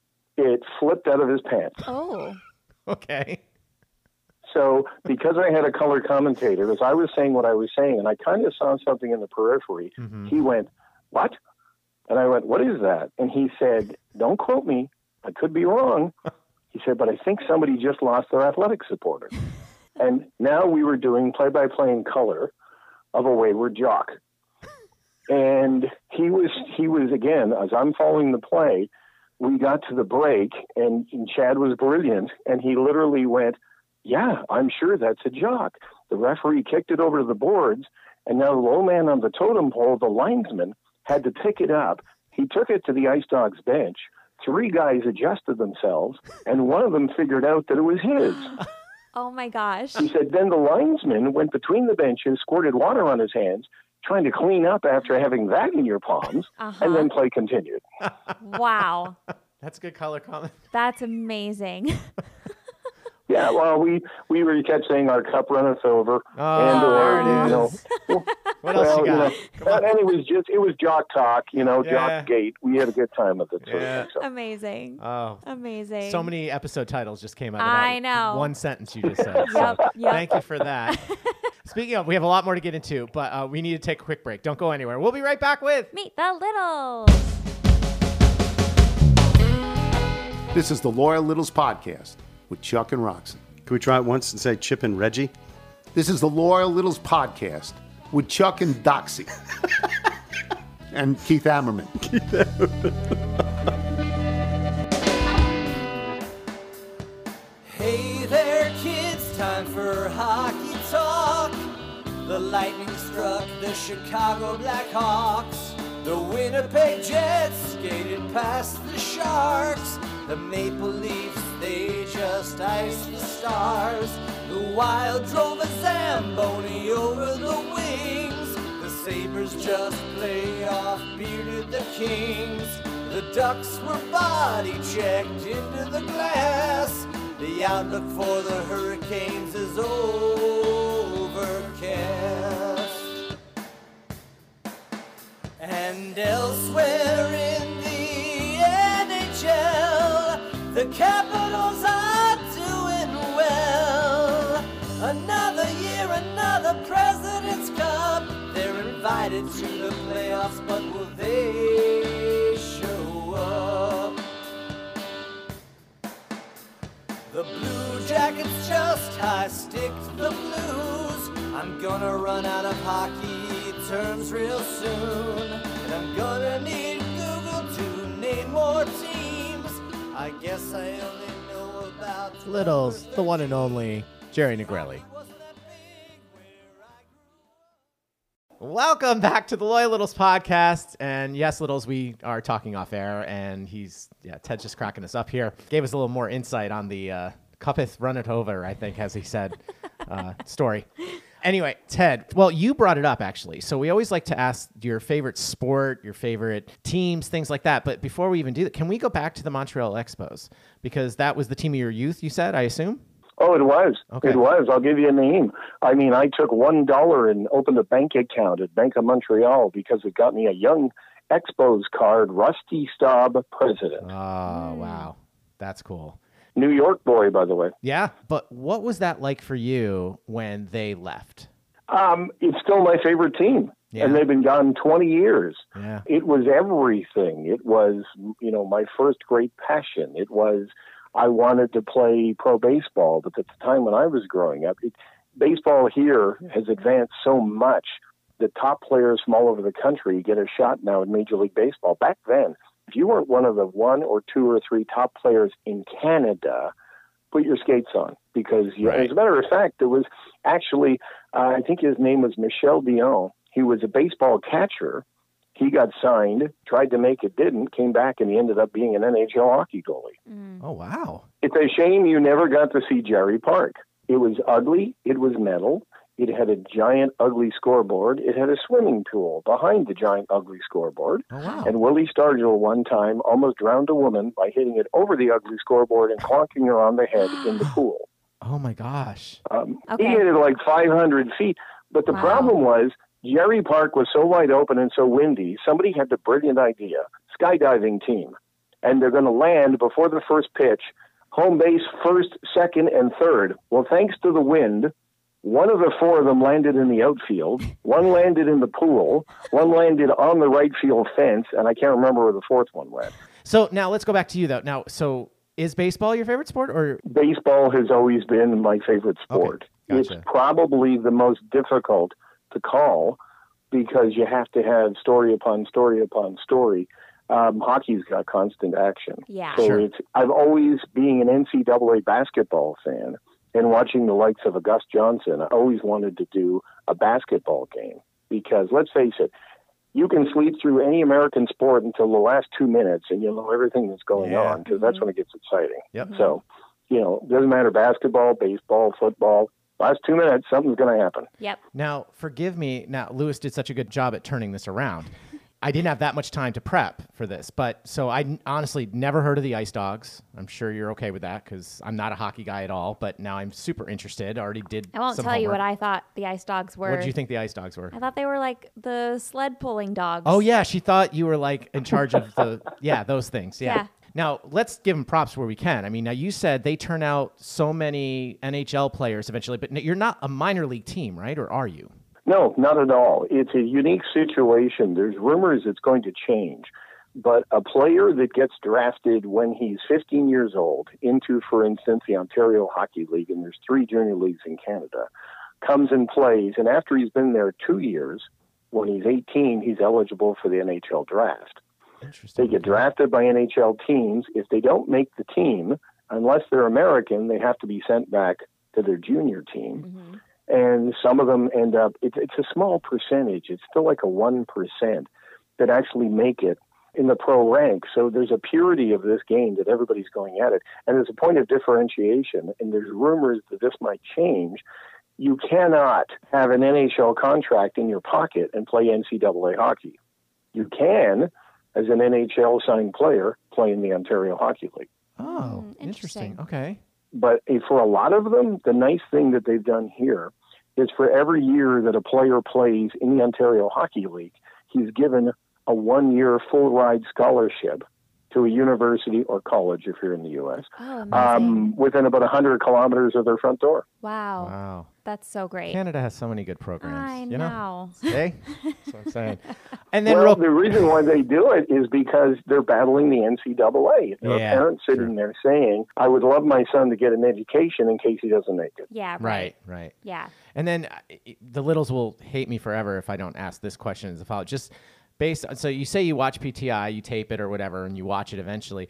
It flipped out of his pants. Oh. Okay. So because I had a color commentator, as I was saying what I was saying, and I kind of saw something in the periphery, he went, "What?" And I went, "What is that?" And he said, "Don't quote me. I could be wrong." He said, "But I think somebody just lost their athletic supporter." And now we were doing play-by-play in color of a wayward jock. And he was again, as I'm following the play, we got to the break, and Chad was brilliant, and he literally went, "Yeah, I'm sure that's a jock." The referee kicked it over to the boards, and now the low man on the totem pole, the linesman, had to pick it up. He took it to the Ice Dogs bench. 3 guys adjusted themselves, and one of them figured out that it was his. Oh, my gosh. He said then the linesman went between the benches, squirted water on his hands, trying to clean up after having that in your palms, and then play continued. Wow. That's good color comment. That's amazing. Yeah, well, we kept saying our cup runneth over, there it is. What else you got? And it was jock talk, jock gate. We had a good time with it. So. Amazing. Oh, amazing. So many episode titles just came out of I know. one sentence you just said. So thank you for that. Speaking of, we have a lot more to get into, but we need to take a quick break. Don't go anywhere. We'll be right back with Meet the Littles. This is the Loyal Littles Podcast with Chuck and Roxanne. Can we try it once and say Chip and Reggie? This is the Loyal Littles Podcast with Chuck and Doxy. And Keith Ammerman. Hey there, kids, time for hockey talk. The Lightning struck the Chicago Blackhawks. The Winnipeg Jets skated past the Sharks. The Maple Leafs, they just iced the Stars. The Wild drove a Zamboni over the wings. The Sabres just playoff bearded the Kings. The Ducks were body checked into the glass. The outlook for the Hurricanes is overcast. And elsewhere in the NHL, the Capitals are doing well. Another year, another President's Cup. They're invited to the playoffs, but will they show up? The Blue Jackets just high sticked the Blues. I'm gonna run out of hockey terms real soon, and I'm gonna need Google to name more teams. I guess I only know about Littles, the one and only Jerry Negrelli. Welcome back to the Loyal Littles podcast. And yes, Littles, we are talking off air, and Ted's just cracking us up here. Gave us a little more insight on the Cuppeth Run It Over, I think, as he said, story. Anyway, Ted, well, you brought it up, actually. So we always like to ask your favorite sport, your favorite teams, things like that. But before we even do that, can we go back to the Montreal Expos? Because that was the team of your youth, you said, I assume? Oh, it was. Okay. It was. I'll give you a name. I mean, I took $1 and opened a bank account at Bank of Montreal because it got me a young Expos card, Rusty Staub, president. Oh, wow. That's cool. New York boy, by the way. Yeah, but what was that like for you when they left? It's still my favorite team. Yeah. And they've been gone 20 years. Yeah. It was everything. It was, my first great passion. It was, I wanted to play pro baseball, but at the time when I was growing up, baseball here has advanced so much that top players from all over the country get a shot now in Major League Baseball. Back then, if you weren't one of the 1 or 2 or 3 top players in Canada, put your skates on. Because, as a matter of fact, there was actually, I think his name was Michel Dion. He was a baseball catcher. He got signed, tried to make it, didn't, came back, and he ended up being an NHL hockey goalie. Oh, wow. It's a shame you never got to see Jerry Park. It was ugly. It was metal. It had a giant, ugly scoreboard. It had a swimming pool behind the giant, ugly scoreboard. Oh, wow. And Willie Stargell one time almost drowned a woman by hitting it over the ugly scoreboard and clonking her on the head in the pool. Oh, my gosh. He hit it like 500 feet. But the problem was, Jerry Park was so wide open and so windy, somebody had the brilliant idea, skydiving team, and they're going to land before the first pitch, home base first, second, and third. Well, thanks to the wind, one of the 4 of them landed in the outfield, one landed in the pool, one landed on the right field fence, and I can't remember where the 4th one went. So now let's go back to you, though. Now, so is baseball your favorite sport? Or Baseball has always been my favorite sport. Okay. Gotcha. It's probably the most difficult to call because you have to have story upon story upon story. Hockey's got constant action. Yeah. So Sure. I've always, being an NCAA basketball fan and watching the likes of Auguste Johnson, I always wanted to do a basketball game because, let's face it, you can sleep through any American sport until the last 2 minutes and you'll know everything that's going on because that's when it gets exciting. Yep. So, it doesn't matter, basketball, baseball, football, last 2 minutes, something's going to happen. Yep. Now, forgive me. Now, Lewis did such a good job at turning this around. I didn't have that much time to prep for this, so I honestly never heard of the Ice Dogs. I'm sure you're okay with that because I'm not a hockey guy at all, but now I'm super interested. Already did I won't some tell you homework. what I thought the Ice Dogs were. What did you think the Ice Dogs were? I thought they were like the sled pulling dogs. Oh, yeah. She thought you were like in charge of those things. Yeah. Yeah. Now, let's give them props where we can. I mean, now you said they turn out so many NHL players eventually, but you're not a minor league team, right? Or are you? No, not at all. It's a unique situation. There's rumors it's going to change. But a player that gets drafted when he's 15 years old into, for instance, the Ontario Hockey League, and there's 3 junior leagues in Canada, comes and plays, and after he's been there 2 years, when he's 18, he's eligible for the NHL draft. They get drafted by NHL teams. If they don't make the team, unless they're American, they have to be sent back to their junior team. Mm-hmm. And some of them end up, it's a small percentage. It's still like a 1% that actually make it in the pro ranks. So there's a purity of this game that everybody's going at it. And there's a point of differentiation, and there's rumors that this might change. You cannot have an NHL contract in your pocket and play NCAA hockey. You can, as an NHL signed player, play in the Ontario Hockey League. Oh, interesting. Okay. But for a lot of them, the nice thing that they've done here is for every year that a player plays in the Ontario Hockey League, he's given a 1-year full ride scholarship to a university or college if you're in the U.S. Oh, amazing. Within about 100 kilometers of their front door. Wow. Wow. That's so great. Canada has so many good programs. I You know? know. Hey, that's what I'm saying. And then Well, the reason why they do it is because they're battling the NCAA. There are Yeah, parents sitting there saying, I would love my son to get an education in case he doesn't make it. Yeah. Right. Yeah. And then the littles will hate me forever if I don't ask this question as a follow. Just based on, so you say you watch PTI, you tape it or whatever, and you watch it eventually.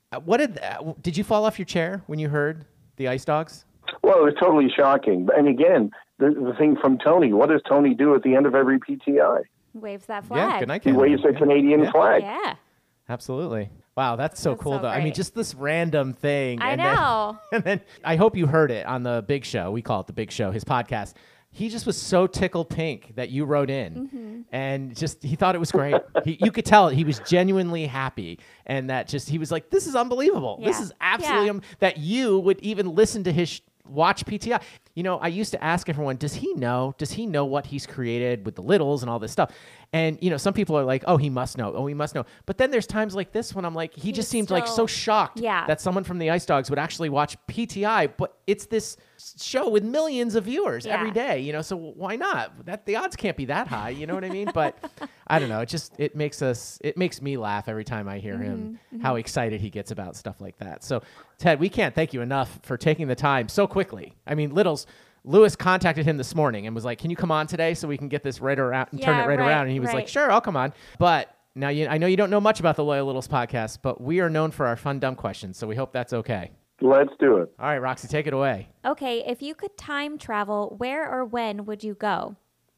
Did you fall off your chair when you heard the Ice Dogs? Well, it was totally shocking. And again, the thing from Tony, what does Tony do at the end of every PTI? Waves that flag. Yeah, good night, He Canada. waves the Canadian flag. Yeah. Absolutely. Wow, that's so cool, so though. I mean, great. just this random thing. I and know. Then, and then I hope you heard it on the Big Show. We call it the Big Show, his podcast. He just was so tickled pink that you wrote in, and just he thought it was great. You could tell he was genuinely happy, and that just he was like, "This is unbelievable. This Yeah. is absolutely Yeah. that you would even listen to his." Watch PTI. You know, I used to ask everyone, does he know? Does he know what he's created with the littles and all this stuff? And, you know, some people are like, oh, he must know. Oh, he must know. But then there's times like this when I'm like, he just seemed like so shocked that someone from the Ice Dogs would actually watch PTI. But it's this show with millions of viewers every day, you know, so why not? The odds can't be that high, you know what I mean? But I don't know. It makes me laugh every time I hear him, how excited he gets about stuff like that. So, Ted, we can't thank you enough for taking the time so quickly. I mean, Lewis contacted him this morning and was like, can you come on today so we can get this right around and turn it right around? And he was like, sure, I'll come on. But now I know you don't know much about the Loyal Littles podcast, but we are known for our fun, dumb questions. So we hope that's okay. Let's do it. All right, Roxy, take it away. Okay, if you could time travel, where or when would you go?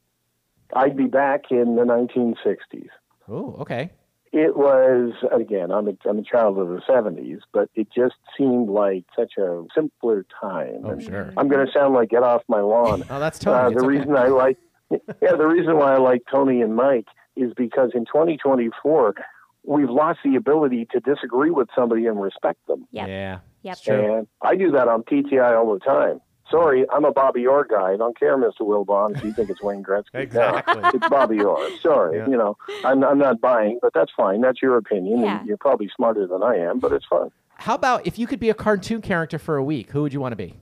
I'd be back in the 1960s. Oh, okay. It was, again, I'm a child of the 70s, but it just seemed like such a simpler time. Oh, sure. I'm going to sound like Get Off My Lawn. Oh, that's Tony. The reason why I like Tony and Mike is because in 2024, we've lost the ability to disagree with somebody and respect them. Yep. Yeah. Yep. And I do that on PTI all the time. Sorry, I'm a Bobby Orr guy. I don't care, Mr. Wilbon, if you think it's Wayne Gretzky. Exactly. No, it's Bobby Orr. Sorry, you know, I'm not buying, but that's fine. That's your opinion. Yeah. And you're probably smarter than I am, but it's fun. How about if you could be a cartoon character for a week, who would you want to be?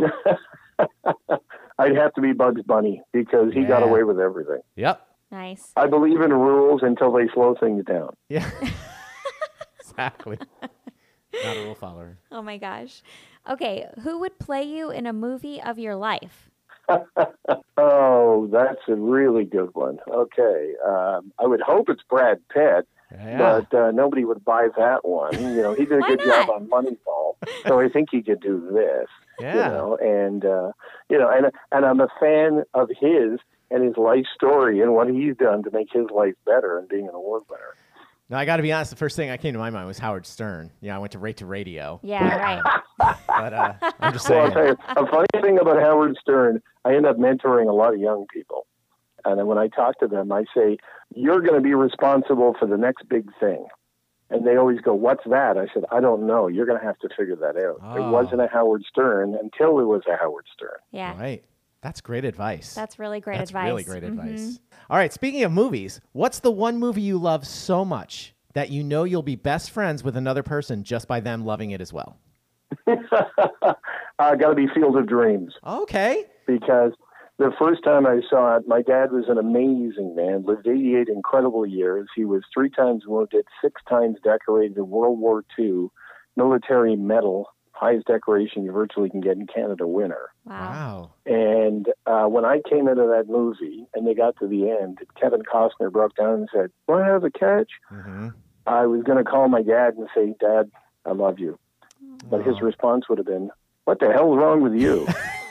I'd have to be Bugs Bunny because he got away with everything. Yep. Nice. I believe in rules until they slow things down. Yeah. Exactly. Not a rule follower. Oh my gosh. Okay, who would play you in a movie of your life? Oh, that's a really good one. Okay. I would hope it's Brad Pitt, but nobody would buy that one. You know, he did a good job on Moneyball, so I think he could do this. Yeah. You know, and I'm a fan of his and his life story and what he's done to make his life better and being an award winner. No, I got to be honest. The first thing that came to my mind was Howard Stern. Yeah, I went to radio. Yeah, right. But I'm just Well, saying. I'll tell you, a funny thing about Howard Stern, I end up mentoring a lot of young people. And then when I talk to them, I say, you're going to be responsible for the next big thing. And they always go, what's that? I said, I don't know. You're going to have to figure that out. Oh. It wasn't a Howard Stern until there was a Howard Stern. Yeah. Right. That's great advice. That's really great That's advice. really great advice. All right. Speaking of movies, what's the one movie you love so much that you know you'll be best friends with another person just by them loving it as well? Got to be Field of Dreams. Okay. Because the first time I saw it, my dad was an amazing man, lived 88 incredible years. He was 3 times wounded, 6 times decorated in World War II, military medal, highest decoration you virtually can get in Canada, winner. Wow. And when I came into that movie and they got to the end, Kevin Costner broke down and said, "Want to have a catch?" Mm-hmm. I was going to call my dad and say, "Dad, I love you." But his response would have been, "What the hell's wrong with you?"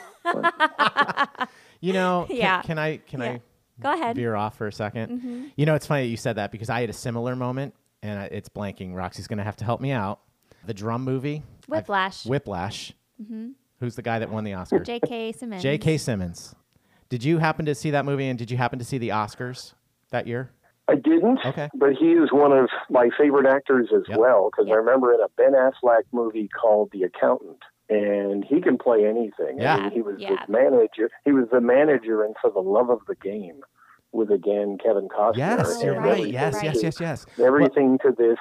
You know, Yeah. can I Go ahead. veer off for a 2nd? Mm-hmm. You know, it's funny that you said that because I had a similar moment, and it's blanking. Roxy's going to have to help me out. The drum movie. Whiplash. Whiplash. Mm-hmm. Who's the guy that won the Oscar? J.K. Simmons. J.K. Simmons. Did you happen to see that movie, and did you happen to see the Oscars that year? I didn't, Okay. but he is one of my favorite actors as well, because I remember in a Ben Affleck movie called The Accountant, and he can play anything. Yeah. I mean, he was the manager. He was the manager in For the Love of the Game. with, again, Kevin Costner. Yes, you're and right. everything Yes, yes, to- yes, yes. Everything to this,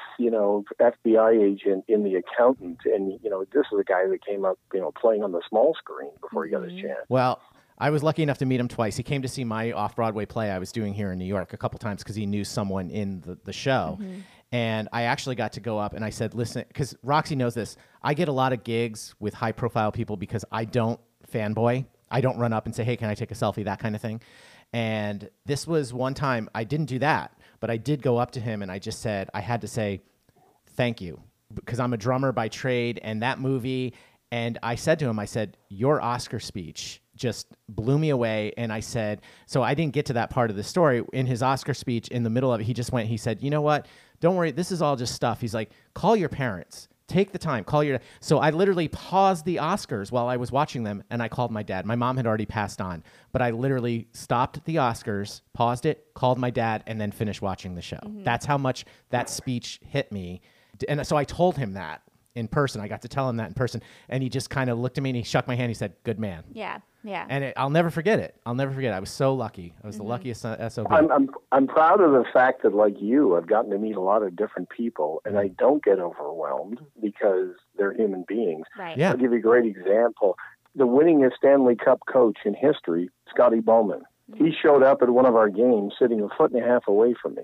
FBI agent in The Accountant. And, this is a guy that came up, playing on the small screen before he got his chance. Well, I was lucky enough to meet him twice. He came to see my off-Broadway play I was doing here in New York a couple times because he knew someone in the show. And I actually got to go up and I said, listen, because Roxy knows this. I get a lot of gigs with high-profile people because I don't fanboy. I don't run up and say, hey, can I take a selfie, that kind of thing. And this was one time I didn't do that, but I did go up to him and I just said, I had to say, thank you, because I'm a drummer by trade and that movie. And I said to him, I said, your Oscar speech just blew me away. And I said, so I didn't get to that part of the story. In his Oscar speech, in the middle of it, he said, you know what? Don't worry. This is all just stuff. He's like, call your parents. Take the time. So I literally paused the Oscars while I was watching them, and I called my dad. My mom had already passed on, but I literally stopped the Oscars, paused it, called my dad, and then finished watching the show. That's how much that speech hit me. And so I told him that in person. I got to tell him that in person, and he just kind of looked at me and he shook my hand. He said, good man. Yeah. Yeah. And I'll never forget it. I was so lucky. I was the luckiest SOB. I'm proud of the fact that, like you, I've gotten to meet a lot of different people, and I don't get overwhelmed because they're human beings. Right. Yeah. I'll give you a great example. The winningest Stanley Cup coach in history, Scotty Bowman. He showed up at one of our games sitting a foot and a half away from me.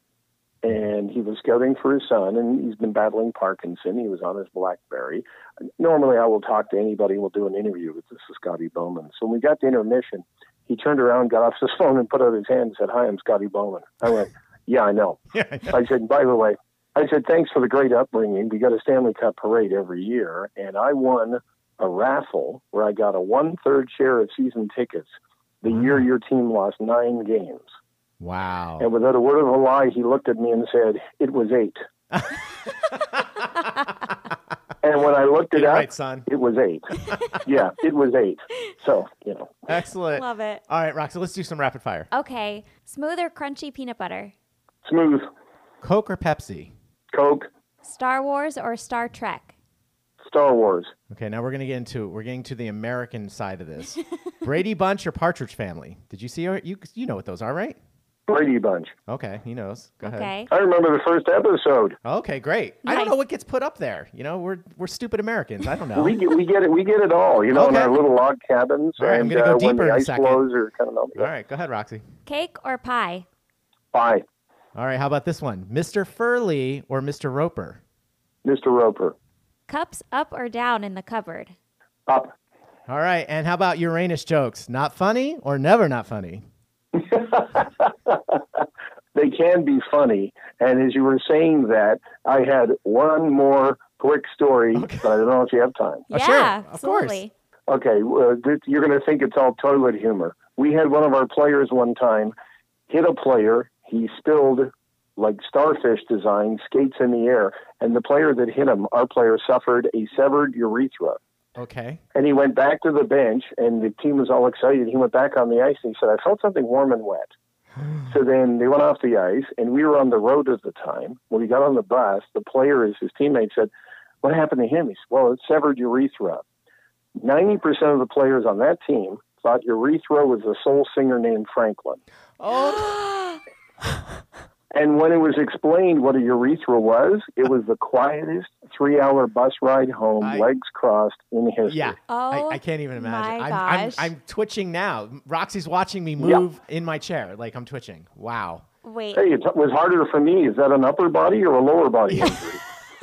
And he was scouting for his son, and he's been battling Parkinson. He was on his BlackBerry. Normally, I will talk to anybody. We'll do an interview with this Scotty Bowman. So when we got to intermission, he turned around, got off his phone, and put out his hand and said, hi, I'm Scotty Bowman. I went, yeah, I know. I said, by the way, thanks for the great upbringing. We got a Stanley Cup parade every year, and I won a raffle where I got a 1/3 share of season tickets the year your team lost 9 games. Wow. And without a word of a lie, he looked at me and said, it was 8. And when I looked it up, right, son. It was 8. Yeah, it was 8. So, Excellent. Love it. All right, Roxy, let's do some rapid fire. Okay. Smooth or crunchy peanut butter? Smooth. Coke or Pepsi? Coke. Star Wars or Star Trek? Star Wars. Okay, now we're getting to the American side of this. Brady Bunch or Partridge Family? Did you see? You know what those are, right? Brady Bunch. Okay, he knows. Go ahead. Okay. I remember the first episode. Okay, great. I don't know what gets put up there. We're stupid Americans. I don't know. We get it all. In our little log cabins. All right, I'm and gonna go when deeper the in a ice second. flows are kind of melting. All right, go ahead, Roxy. Cake or pie? Pie. All right, how about this one? Mr. Furley or Mr. Roper? Mr. Roper. Cups up or down in the cupboard? Up. All right, and how about Uranus jokes? Not funny or never not funny? They can be funny. And as you were saying that, I had one more quick story, but I don't know if you have time. Yeah, sure, of absolutely. Okay, you're going to think it's all toilet humor. We had one of our players one time hit a player. He spilled like starfish design skates in the air, and the player that hit him, our player, suffered a severed urethra. Okay. And he went back to the bench, and the team was all excited. He went back on the ice, and he said, I felt something warm and wet. So then they went off the ice, and we were on the road at the time. When we got on the bus, the player, his teammate, said, what happened to him? He said, well, it severed urethra. 90% of the players on that team thought urethra was a soul singer named Franklin. Oh. And when it was explained what a urethra was, it was the quietest 3-hour bus ride home, legs crossed, in history. Yeah, Oh, I can't even imagine. my I'm gosh. twitching now. Roxy's watching me move in my chair. Like I'm twitching. Wow. Wait. Hey, it was harder for me. Is that an upper body or a lower body injury?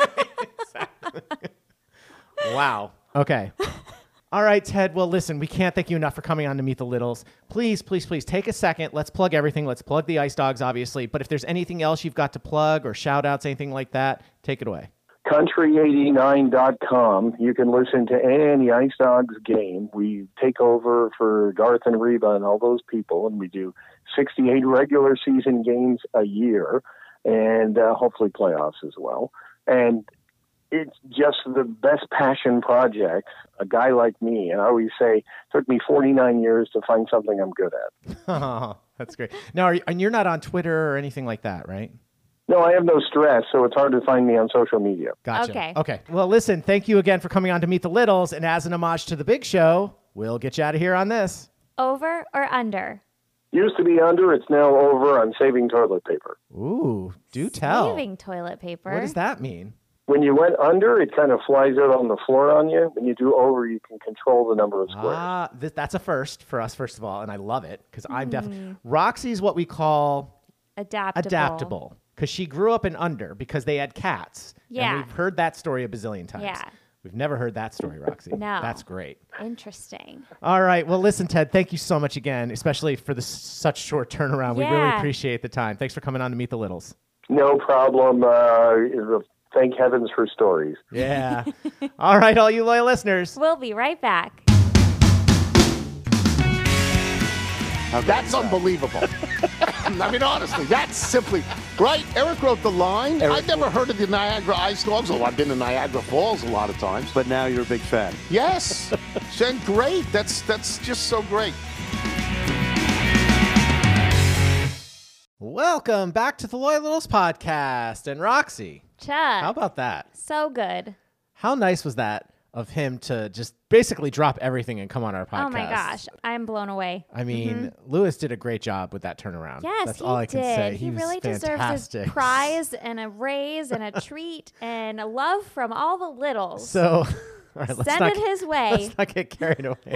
Wow. Okay. All right, Ted. Well, listen, we can't thank you enough for coming on to Meet the Littles. Please, please, please take a second. Let's plug everything. Let's plug the Ice Dogs, obviously. But if there's anything else you've got to plug or shout outs, anything like that, take it away. Country89.com. You can listen to any Ice Dogs game. We take over for Garth and Reba and all those people, and we do 68 regular season games a year, and hopefully playoffs as well. And it's just the best passion project. A guy like me, and I always say, it took me 49 years to find something I'm good at. Oh, that's great. Now, and you're not on Twitter or anything like that, right? No, I have no stress, so it's hard to find me on social media. Gotcha. Okay. Well, listen, thank you again for coming on to Meet the Littles. And as an homage to the big show, we'll get you out of here on this. Over or under? Used to be under, it's now over on saving toilet paper. Ooh, do tell. Saving toilet paper. What does that mean? When you went under, it kind of flies out on the floor on you. When you do over, you can control the number of squares. That's a first for us, first of all, and I love it because I'm definitely... Roxy's what we call... Adaptable. Because she grew up in under because they had cats. Yeah. And we've heard that story a bazillion times. Yeah. We've never heard that story, Roxy. No. That's great. Interesting. All right. Well, listen, Ted, thank you so much again, especially for the such short turnaround. We really appreciate the time. Thanks for coming on to Meet the Littles. No problem. Thank heavens for stories. Yeah. All right, all you loyal listeners. We'll be right back. That's unbelievable. I mean, honestly, that's simply right. Eric wrote the line. I've never heard of the Niagara Ice Dogs. Although I've been to Niagara Falls a lot of times. But now you're a big fan. Yes, and great. That's just so great. Welcome back to the Loyal Littles podcast. And Roxy, Chuck. how about that? So good. How nice was that of him to just basically drop everything and come on our podcast? Oh my gosh, I'm blown away. I mean, Lewis did a great job with that turnaround. Yes, that's he all I can did. say. He was really deserves fantastic. his prize and a raise and a treat and a love from all the littles. So, all right, Send it his way. Let's not get carried away.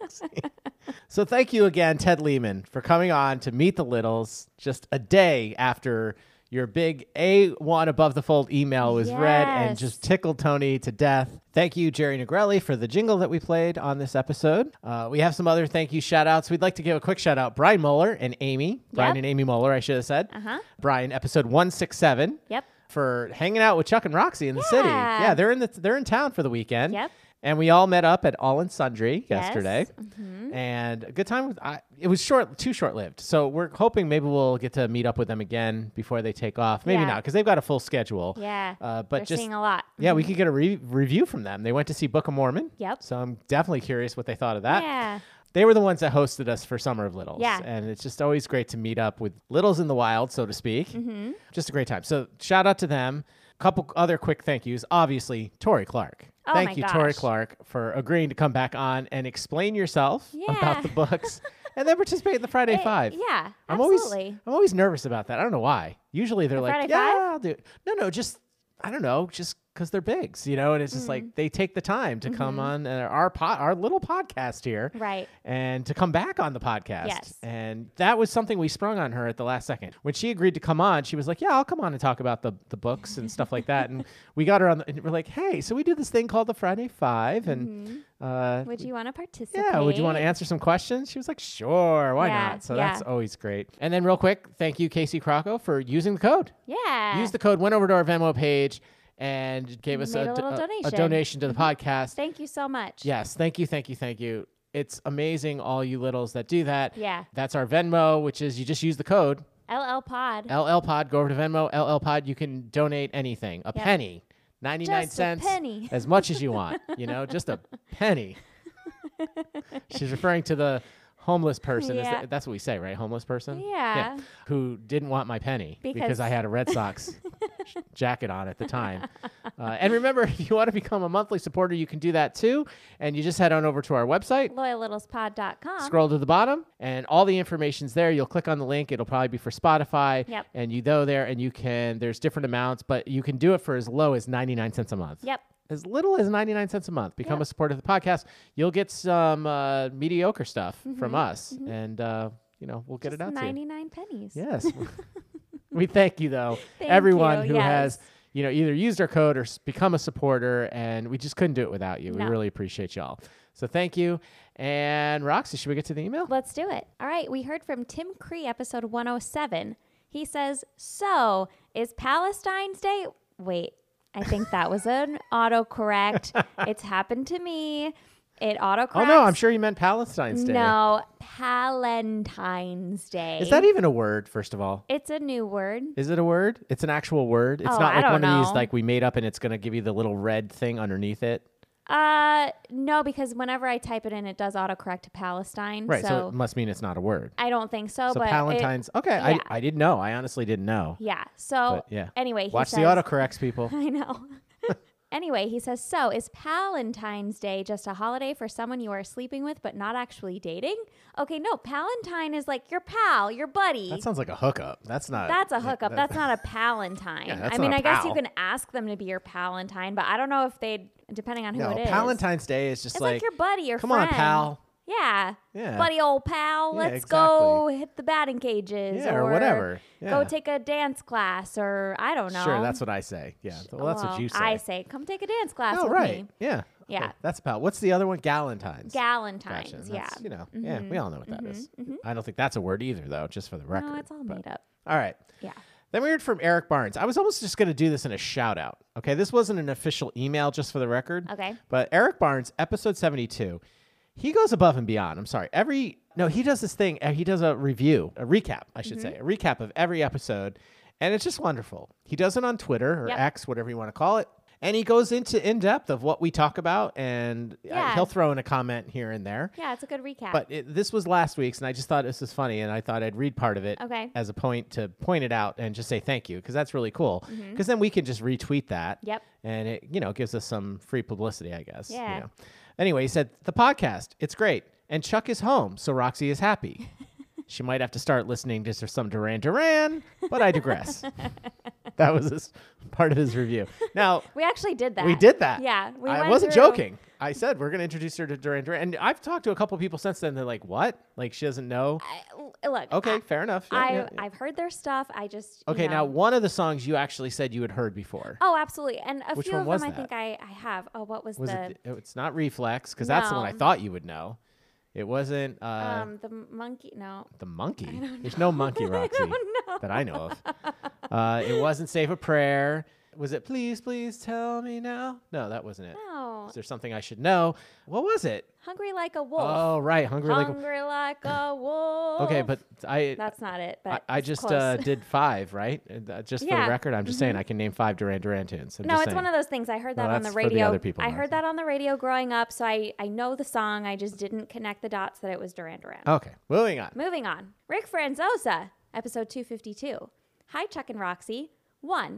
So thank you again, Ted Lehman, for coming on to Meet the Littles just a day after your big A1 Above the Fold email was read and just tickled Tony to death. Thank you, Jerry Negrelli, for the jingle that we played on this episode. We have some other thank you shout outs. We'd like to give a quick shout out. Brian Moeller and Amy. Brian and Amy Moeller, I should have said. Brian, episode 167. Yep. For hanging out with Chuck and Roxy in the city. Yeah, they're in town for the weekend. Yep. And we all met up at All and Sundry yesterday. And a good time. It was too short-lived. So we're hoping maybe we'll get to meet up with them again before they take off. Maybe not, because they've got a full schedule. Yeah, but they're just seeing a lot. Yeah, we could get a review from them. They went to see Book of Mormon. Yep. So I'm definitely curious what they thought of that. Yeah. They were the ones that hosted us for Summer of Littles. Yeah. And it's just always great to meet up with Littles in the wild, so to speak. Just a great time. So shout out to them. A couple other quick thank yous. Obviously, Tori Clark. Oh Thank you, my Tori gosh. Clark, for agreeing to come back on and explain yourself Yeah. about the books and then participate in the Friday Five. Yeah, I'm absolutely. always nervous about that. I don't know why. Usually they're like, Friday yeah, Five? I'll do it. No, just, I don't know, just because they're bigs, and it's just like they take the time to come on our little podcast here. Right. And to come back on the podcast. Yes. And that was something we sprung on her at the last second. When she agreed to come on, she was like, yeah, I'll come on and talk about the books and stuff like that. And we got her on, and we're like, hey, so we do this thing called the Friday Five. And would you want to participate? yeah, would you want to answer some questions? She was like, sure, why Yeah, not? So yeah. that's always great. And then real quick, thank you, Casey Crocco, for using the code. Yeah. Use the code, went over to our Venmo page, and gave us Made a little a donation. donation to the podcast. Thank you so much. Yes, thank you. It's amazing, all you littles that do that. Yeah. That's our Venmo, which is you just use the code LL Pod. LL Pod. Go over to Venmo, LL Pod. You can donate anything, a penny, 99 Just a cents, penny. as much as you want. Just a penny. She's referring to the homeless person. Yeah. That's what we say, right? Homeless person? Yeah. Who didn't want my penny because Because- I had a Red Sox jacket on at the time. And remember, if you want to become a monthly supporter, you can do that too. And you just head on over to our website. LoyalLittlesPod.com. Scroll to the bottom, and all the information's there. You'll click on the link. It'll probably be for Spotify. Yep. And you go there, and there's different amounts, but you can do it for as low as 99 cents a month. Yep. As little as 99 cents a month. Become a supporter of the podcast. You'll get some mediocre stuff from us, and we'll get it out to you. 99 pennies. Yes. We thank you, though, Thank everyone you, who yes. has either used our code or become a supporter, and we just couldn't do it without you. No. We really appreciate y'all. So thank you. And Roxy, should we get to the email? Let's do it. All right. We heard from Tim Cree, episode 107. He says, so is Palestine's Day? Wait, I think that was an autocorrect. It's happened to me. It autocorrects. Oh, no, I'm sure you meant Palestine's Day. No, Palentine's Day. Is that even a word, first of all? It's a new word. Is it a word? It's an actual word? It's Oh, not I like don't one of these know. like we made up and it's going to give you the little red thing underneath it? No, because whenever I type it in, it does autocorrect to Palestine. Right, so it must mean it's not a word. I don't think so. So but Palentine's, okay, yeah. I didn't know. I honestly didn't know. Yeah. So But yeah. anyway, he Watch says, the autocorrects, people. I know. Anyway, he says, so is Palentine's Day just a holiday for someone you are sleeping with but not actually dating? Okay, no, Palentine is like your pal, your buddy. That sounds like a hookup. That's not. That's a hookup. That's not a Palentine. Yeah, that's I mean, not a I guess you pal. can ask them to be your Palentine, but I don't know if they'd, depending on who it is. Palentine's Day is just It's like your buddy, your come friend. on, pal. Yeah. Yeah. Buddy old pal, Yeah, let's exactly. go hit the batting cages. Yeah, or whatever. Go Yeah. take a dance class, or I don't know. Sure, that's what I say. Yeah, well, that's what you say. I say, come take a dance class Oh, with right. me. Yeah. Yeah. Okay, that's pal. What's the other one? Galentine's. Galentine's, Gotcha. yeah. That's, yeah, we all know what that is. I don't think that's a word either, though, just for the record. No, it's all made up. All right. Yeah. Then we heard from Eric Barnes. I was almost just going to do this in a shout out. Okay, this wasn't an official email, just for the record. Okay. But Eric Barnes, episode 72, he goes above and beyond. I'm sorry. He does this thing. He does a review, a recap, I should say, a recap of every episode. And it's just wonderful. He does it on Twitter or X, whatever you want to call it. And he goes into in depth of what we talk about. And he'll throw in a comment here and there. Yeah, it's a good recap. But this was last week's, and I just thought this was funny, and I thought I'd read part of it as a point to point it out and just say thank you, because that's really cool. Because then we can just retweet that. Yep. And it, gives us some free publicity, I guess. Yeah. Anyway, he said, the podcast, it's great. And Chuck is home, so Roxy is happy. She might have to start listening to some Duran Duran, but I digress. That was part of his review. Now, we actually did that. We did that. Yeah. I wasn't joking. I said we're going to introduce her to Duran Duran. And I've talked to a couple people since then. They're like, what? Like, she doesn't know? Look. Okay, fair enough. Yeah. I've heard their stuff. I just. Okay, now one of the songs you actually said you had heard before. Oh, absolutely. And a Which few one of was them I that? think I have. Oh, what was Was the. it's not Reflex, because that's the one I No. thought you would know. It wasn't. The monkey. No. The monkey? There's no monkey, Roxy, know. that I know of. It wasn't Save a Prayer. Was it Please, Please Tell Me Now? No, that wasn't it. No. Is there something I should know? What was it? Hungry Like a Wolf. Oh, right. Hungry Like a Wolf. Okay, but That's not it. But I it's just close. did 5, right? Just for Yeah. the record, I'm just saying I can name 5 Duran Duran tunes. No, it's one of those things. I heard that on the that's for the radio. other people, I Roxy. heard that on the radio growing up, so I know the song. I just didn't connect the dots that it was Duran Duran. Okay, moving on. Moving on. Rick Franzosa, episode 252. Hi, Chuck and Roxy. 1.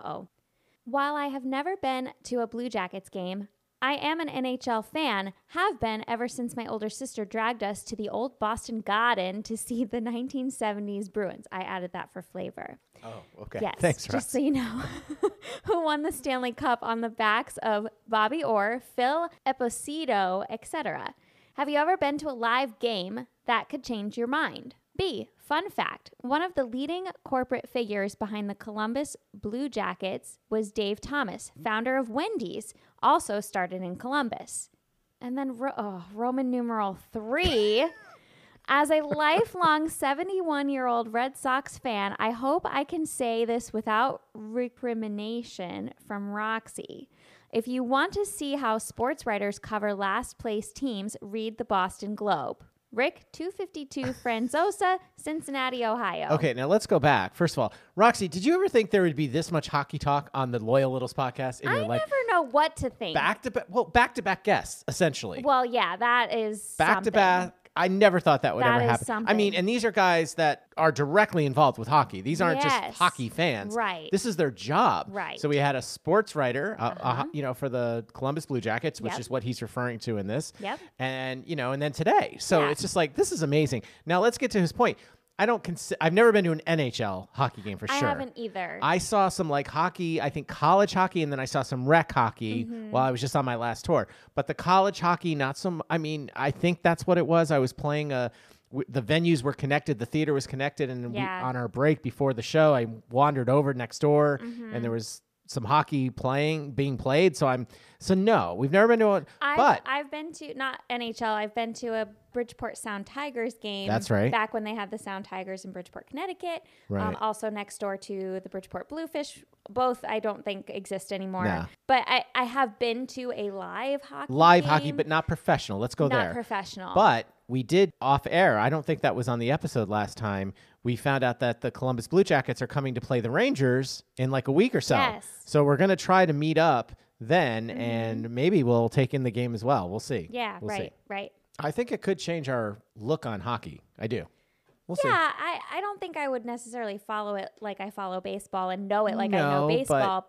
While I have never been to a Blue Jackets game, I am an NHL fan, have been ever since my older sister dragged us to the old Boston Garden to see the 1970s Bruins. I added that for flavor. Oh, okay. Yes, Thanks, just Roxy. so you know. Who won the Stanley Cup on the backs of Bobby Orr, Phil Esposito, etc. Have you ever been to a live game that could change your mind? B. Fun fact. One of the leading corporate figures behind the Columbus Blue Jackets was Dave Thomas, founder of Wendy's, also started in Columbus. And then Roman numeral 3. As a lifelong 71-year-old Red Sox fan, I hope I can say this without recrimination from Roxy. If you want to see how sports writers cover last place teams, read the Boston Globe. Rick, 252 Franzosa, Cincinnati, Ohio. Okay, now let's go back. First of all, Roxy, did you ever think there would be this much hockey talk on the Loyal Littles podcast in your I life? never know what to think. Back-to-back guests, essentially. Well, yeah, that is Back-to-back. I never thought that would That ever is happen. something. I mean, and these are guys that are directly involved with hockey. These aren't just Yes. hockey fans. Right. This is their job. Right. So we had a sports writer, for the Columbus Blue Jackets, which Yep. is what he's referring to in this. Yep. And, and then today. So Yeah. it's just like, this is amazing. Now let's get to his point. I've never been to an NHL hockey game for I sure. haven't either. I saw some hockey, I think college hockey, and then I saw some rec hockey while I was just on my last tour. But the college hockey, I think that's what it was. I was playing the venues were connected, the theater was connected, and on our break before the show, I wandered over next door, and there was some hockey being played. So no, we've never been to one. But I've been to, not NHL, I've been to a Bridgeport Sound Tigers game. That's right. Back when they had the Sound Tigers in Bridgeport, Connecticut. Right. Also next door to the Bridgeport Bluefish. Both I don't think exist anymore. No. But I have been to a live hockey hockey, game. but not professional. Let's go there. Not professional. But we did off air. I don't think that was on the episode last time. We found out that the Columbus Blue Jackets are coming to play the Rangers in a week or so. Yes. So we're going to try to meet up then, and maybe we'll take in the game as well. We'll see. Yeah, We'll see. right. I think it could change our look on hockey. I do. We'll see. Yeah, I don't think I would necessarily follow it like I follow baseball and know it like I know No, baseball, but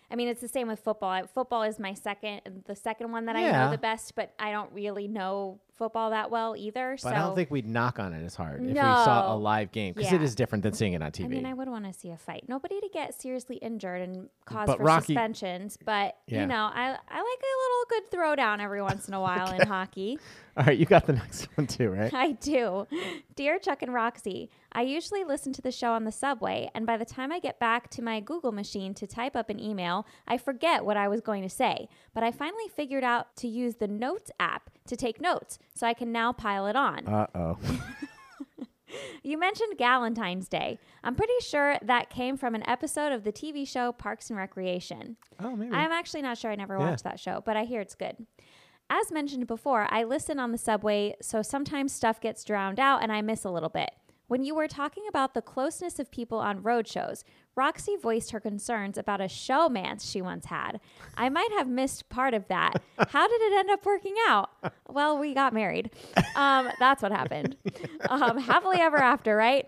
I mean, it's the same with football. Football is the second one that I know the best, but I don't really know football that well either. But I don't think we'd knock on it as hard if we No. saw a live game, because it Yeah. is different than seeing it on TV. I mean, I would want to see a fight. Nobody to get seriously injured and cause But for Rocky- suspensions, but Yeah. you know, I like a little good throwdown every once in a while in hockey. All right, you got the next one too, right? I do. Dear Chuck and Roxy, I usually listen to the show on the subway, and by the time I get back to my Google machine to type up an email, I forget what I was going to say. But I finally figured out to use the Notes app to take notes, so I can now pile it on. Uh-oh. You mentioned Galentine's Day. I'm pretty sure that came from an episode of the TV show Parks and Recreation. Oh, maybe. I'm actually not sure. I never Yeah. watched that show, but I hear it's good. As mentioned before, I listen on the subway, so sometimes stuff gets drowned out and I miss a little bit. When you were talking about the closeness of people on road shows, Roxy voiced her concerns about a showmance she once had. I might have missed part of that. How did it end up working out? Well, we got married. That's what happened. Happily ever after, right?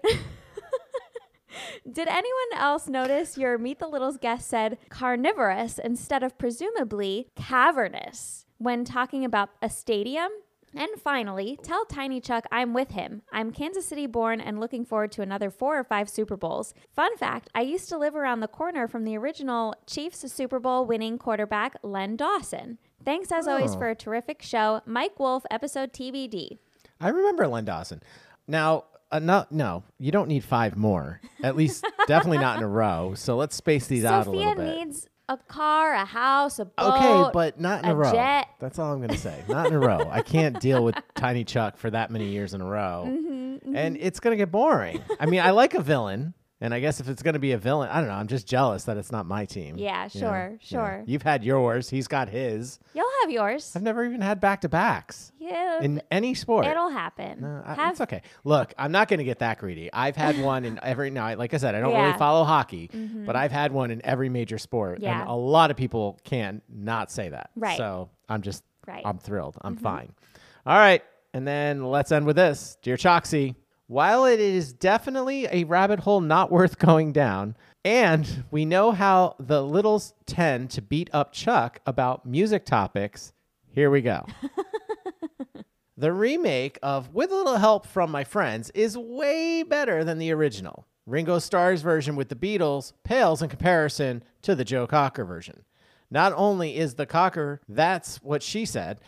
Did anyone else notice your Meet the Littles guest said carnivorous instead of presumably cavernous when talking about a stadium? And finally, tell Tiny Chuck I'm with him. I'm Kansas City born and looking forward to another 4 or 5 Super Bowls. Fun fact, I used to live around the corner from the original Chiefs Super Bowl winning quarterback, Len Dawson. Thanks as always for a terrific show. Mike Wolf, episode TBD. I remember Len Dawson. Now, no, you don't need 5 more. At least, definitely not in a row. So let's space these out a little Sophia bit. needs a car, a house, a boat. Okay, but not in a row. jet. That's all I'm going to say. Not in a row. I can't deal with Tiny Chuck for that many years in a row. And it's going to get boring. I mean, I like a villain. And I guess if it's going to be a villain, I don't know. I'm just jealous that it's not my team. Yeah, You know? sure. Yeah. You've had yours. He's got his. You'll have yours. I've never even had back-to-backs Yeah, in any sport. it'll happen. No, Have- it's okay. Look, I'm not going to get that greedy. I've had one in every night. Like I said, I don't Yeah. really follow hockey, but I've had one in every major sport. Yeah. And a lot of people can not say that. Right. So I'm just, Right. I'm thrilled. I'm fine. All right. And then let's end with this. Dear Choxy, while it is definitely a rabbit hole not worth going down, and we know how the Littles tend to beat up Chuck about music topics, here we go. The remake of With a Little Help from My Friends is way better than the original. Ringo Starr's version with the Beatles pales in comparison to the Joe Cocker version. Not only is the Cocker, that's what she said.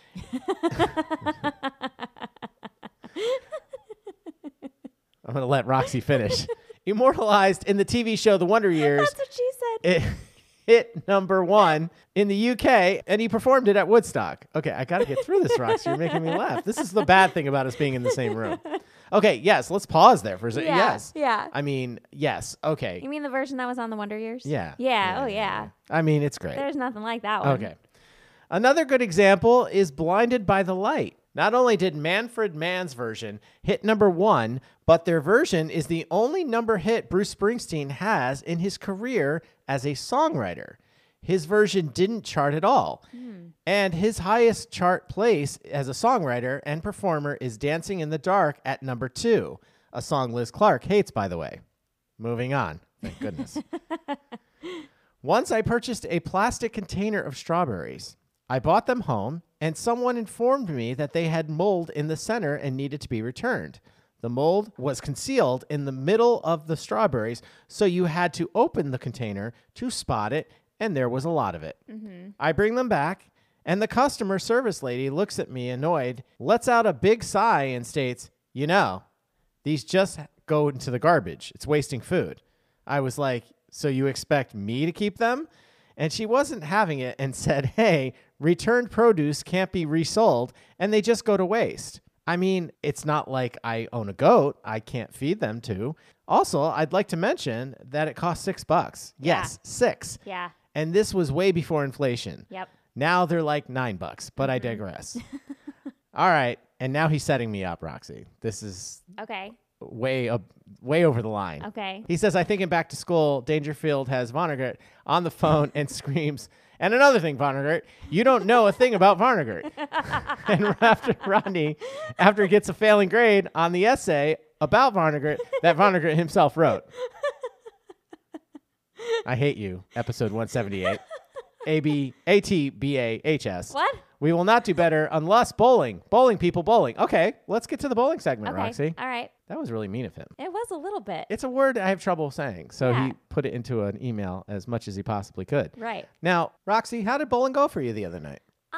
I'm going to let Roxy finish. Immortalized in the TV show The Wonder Years. That's what she said. It hit #1 in the UK, and he performed it at Woodstock. Okay, I got to get through this, Roxy. You're making me laugh. This is the bad thing about us being in the same room. Okay, yes, let's pause there for a second. Yeah, Yes. yeah. I mean, yes, okay. You mean the version that was on the Wonder Years? Yeah. Yeah. Oh, yeah. I mean, it's great. There's nothing like that one. Okay. Another good example is Blinded by the Light. Not only did Manfred Mann's version hit #1, but their version is the only number hit Bruce Springsteen has in his career as a songwriter. His version didn't chart at all. And his highest chart place as a songwriter and performer is Dancing in the Dark at #2, a song Liz Clark hates, by the way. Moving on. Thank goodness. Once I purchased a plastic container of strawberries. I bought them home, and someone informed me that they had mold in the center and needed to be returned. The mold was concealed in the middle of the strawberries, so you had to open the container to spot it, and there was a lot of it. I bring them back, and the customer service lady looks at me annoyed, lets out a big sigh, and states, "You know, these just go into the garbage. It's wasting food." I was like, "So you expect me to keep them?" And she wasn't having it and said, "Hey, returned produce can't be resold, and they just go to waste." I mean, it's not like I own a goat I can't feed them to. Also, I'd like to mention that it cost $6. Yes, 6. Yeah. And this was way before inflation. Yep. Now they're like $9, but I digress. All right. And now he's setting me up, Roxy. This is Okay. way over the line. Okay. He says, I think in Back to School, Dangerfield has Vonnegut on the phone and screams, "And another thing, Vonnegut, you don't know a thing about Vonnegut." And after Rodney, after he gets a failing grade on the essay about Vonnegut that Vonnegut himself wrote. I hate you, episode 178. ATBAHS. What? We will not do better unless bowling. Bowling, people, bowling. Okay, let's get to the bowling segment, Okay. Roxy. All right. That was really mean of him. It was a little bit. It's a word I have trouble saying, so Yeah. he put it into an email as much as he possibly could. Right. Now, Roxy, how did bowling go for you the other night?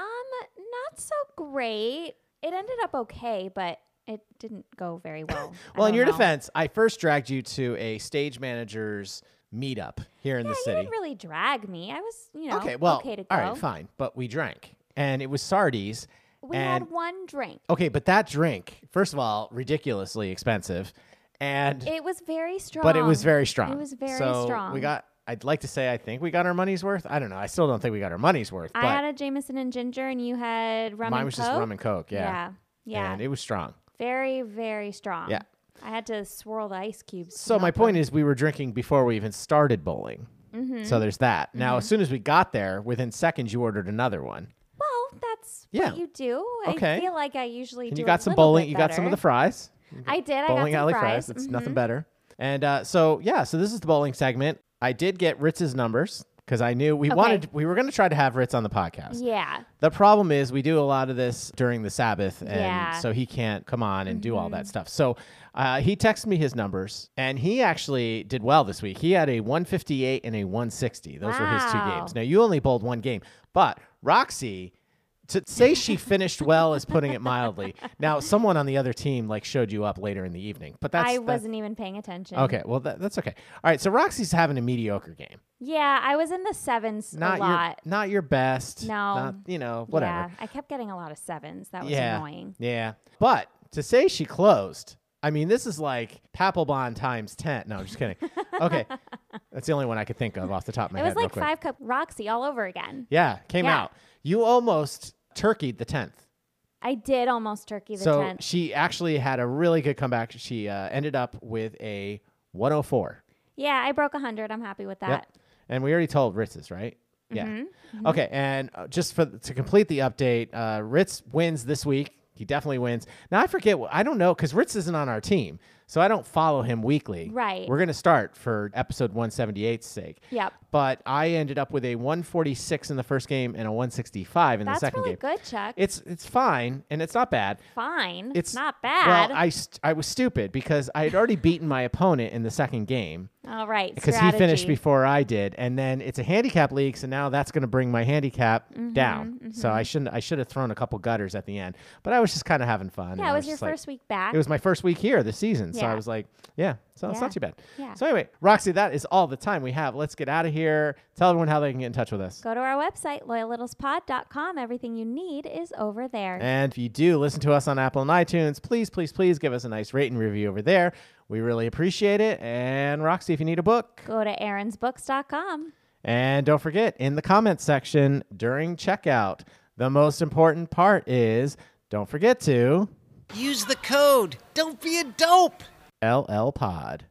Not so great. It ended up okay, but it didn't go very well. Well, I in don't your know. defense, I first dragged you to a stage manager's meetup here in the You city. didn't really drag me. I was, Okay, well, okay to go. all right, fine. But we drank, and it was Sardi's. We and had one drink. Okay, but that drink, first of all, ridiculously expensive, and It was very strong. but it was very strong. It was very so strong. I'd like to say I think we got our money's worth. I don't know. I still don't think we got our money's worth. I but had a Jameson and ginger, and you had rum mine and was Coke. just rum and Coke. Yeah. Yeah. And it was strong. Very, very strong. Yeah. I had to swirl the ice cubes. So my point is, we were drinking before we even started bowling. Mm-hmm. So there's that. Now, as soon as we got there, within seconds, you ordered another one. Well, that's Yeah. what you do. Okay. I feel like I usually And do you got a some little bowling. bit You got some of the better. fries. I did. I Bowling got some alley fries. It's nothing better. And so this is the bowling segment. I did get Ritz's numbers because I knew we were going to try to have Ritz on the podcast. Yeah. The problem is we do a lot of this during the Sabbath, and Yeah. so he can't come on and do all that stuff. So he texted me his numbers, and he actually did well this week. He had a 158 and a 160. Those were his two Wow. games. Now, you only bowled one game, but Roxy, to say she finished well is putting it mildly. Now, someone on the other team showed you up later in the evening, but I wasn't even paying attention. okay. Well, that's okay. All right. So Roxy's having a mediocre game. Yeah, I was in the sevens a lot. Not your best. No. Not, whatever. Yeah, I kept getting a lot of sevens. That was Yeah. annoying. Yeah. But to say she closed, I mean, this is like Papelbon times 10. No, I'm just kidding. Okay. That's the only one I could think of off the top of my It head. was real like quick. 5 Cup Roxy all over again. Yeah. Came Yeah. out. You almost turkeyed the 10th. I did almost turkey the So 10th. she actually had a really good comeback. She ended up with a 104. Yeah, I broke 100. I'm happy with that. Yep. And we already told Ritz's, right? Yeah. Mm-hmm. Okay. And just to complete the update, Ritz wins this week. He definitely wins. Now, I forget. I don't know because Ritz isn't on our team, so I don't follow him weekly. Right. We're going to start for episode 178's sake. Yep. But I ended up with a 146 in the first game and a 165 in the That's second really game. good, Chuck. It's fine, and it's not bad. Fine. It's not bad. Well, I was stupid because I had already beaten my opponent in the second game. All right. Because he finished before I did, and then it's a handicap league, so now that's going to bring my handicap down. So I should have thrown a couple gutters at the end, but I was just kind of having fun. Yeah, and it I was your just like- first week back. It was my first week here this season, so I Yeah. was like, yeah, so it's Yeah. not too bad. Yeah. So anyway, Roxy, that is all the time we have. Let's get out of here. Tell everyone how they can get in touch with us. Go to our website, loyallittlespod.com. Everything you need is over there. And if you do listen to us on Apple and iTunes, please, please, please give us a nice rate and review over there. We really appreciate it. And Roxy, if you need a book, Go to aaronsbooks.com. and don't forget, in the comments section during checkout, the most important part is don't forget to Use the code. Don't be a dope. LL Pod.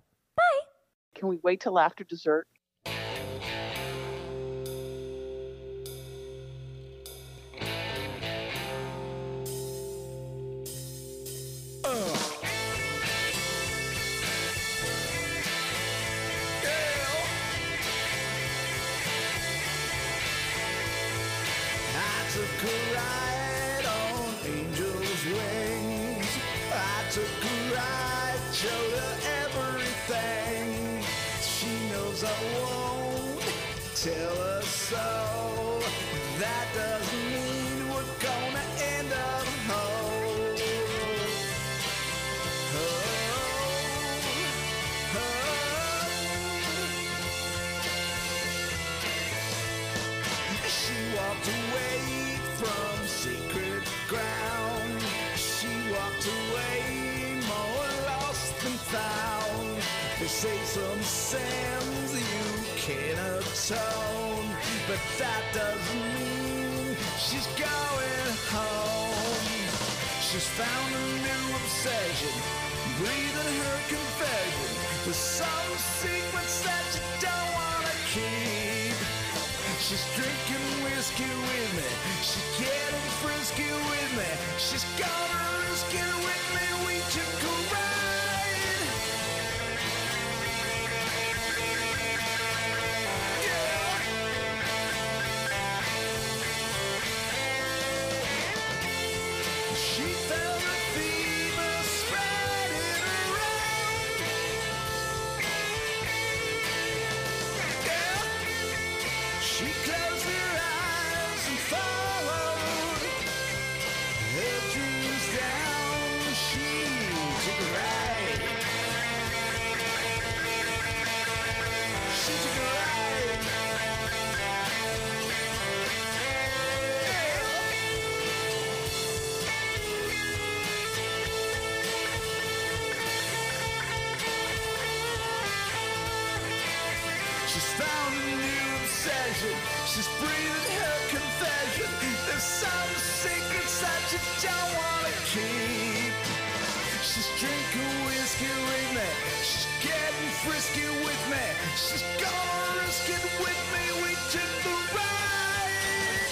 Can we wait till after dessert? I took a ride on angel's wings. I took a ride, showed her everything. She knows I won't tell her so. That doesn't mean we're gonna end up home. She walked away from sacred ground. She walked away more lost than found. They say some sins you can't atone, but that doesn't mean she's going home. She's found a new obsession, breathing her confession. There's some secrets that you don't wanna keep. She's drinking whiskey with me. She's getting frisky with me. She's gonna risk it with me. We took a ride. Yeah. obsession. She's breathing her confession. There's some secrets that you don't want to keep. She's drinking whiskey with me. She's getting frisky with me. She's gonna risk it with me. We took the ride.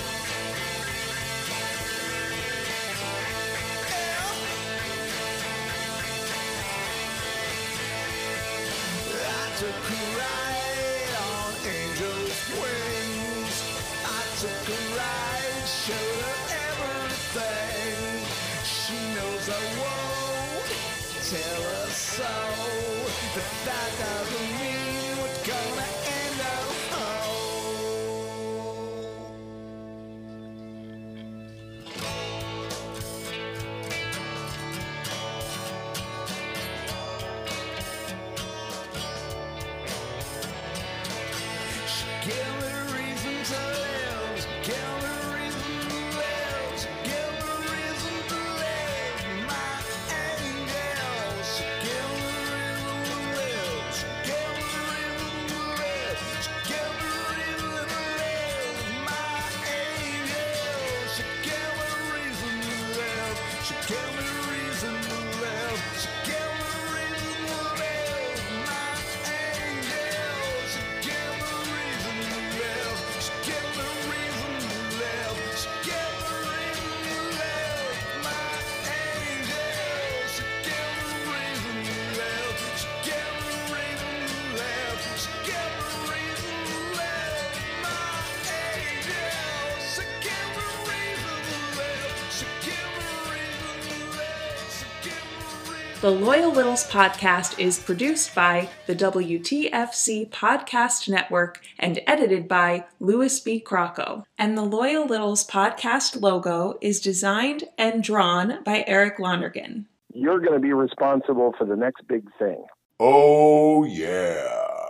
I took a ride on angel's wings. I took a ride, showed her everything. She knows I won't tell her so, but that doesn't mean we're gonna end up give me reason to live. Give me reason to live. Give me reason to live. My angels. Give me reason to live. Give me reason to live. Give me reason to live. My angels. Give me reason to live. Give me reason to live. Give me reason to live. My angels. Give me reason to live. Give me reason to live. Give me reason to live. My angels. Give me reason to live. Give me reason to live. Give me reason to live. My angels. Give me reason to live. Give me reason to live. Give me reason. The Loyal Littles podcast is produced by the WTFC Podcast Network and edited by Louis B. Crocco. And the Loyal Littles podcast logo is designed and drawn by Eric Lonergan. You're going to be responsible for the next big thing. Oh, yeah.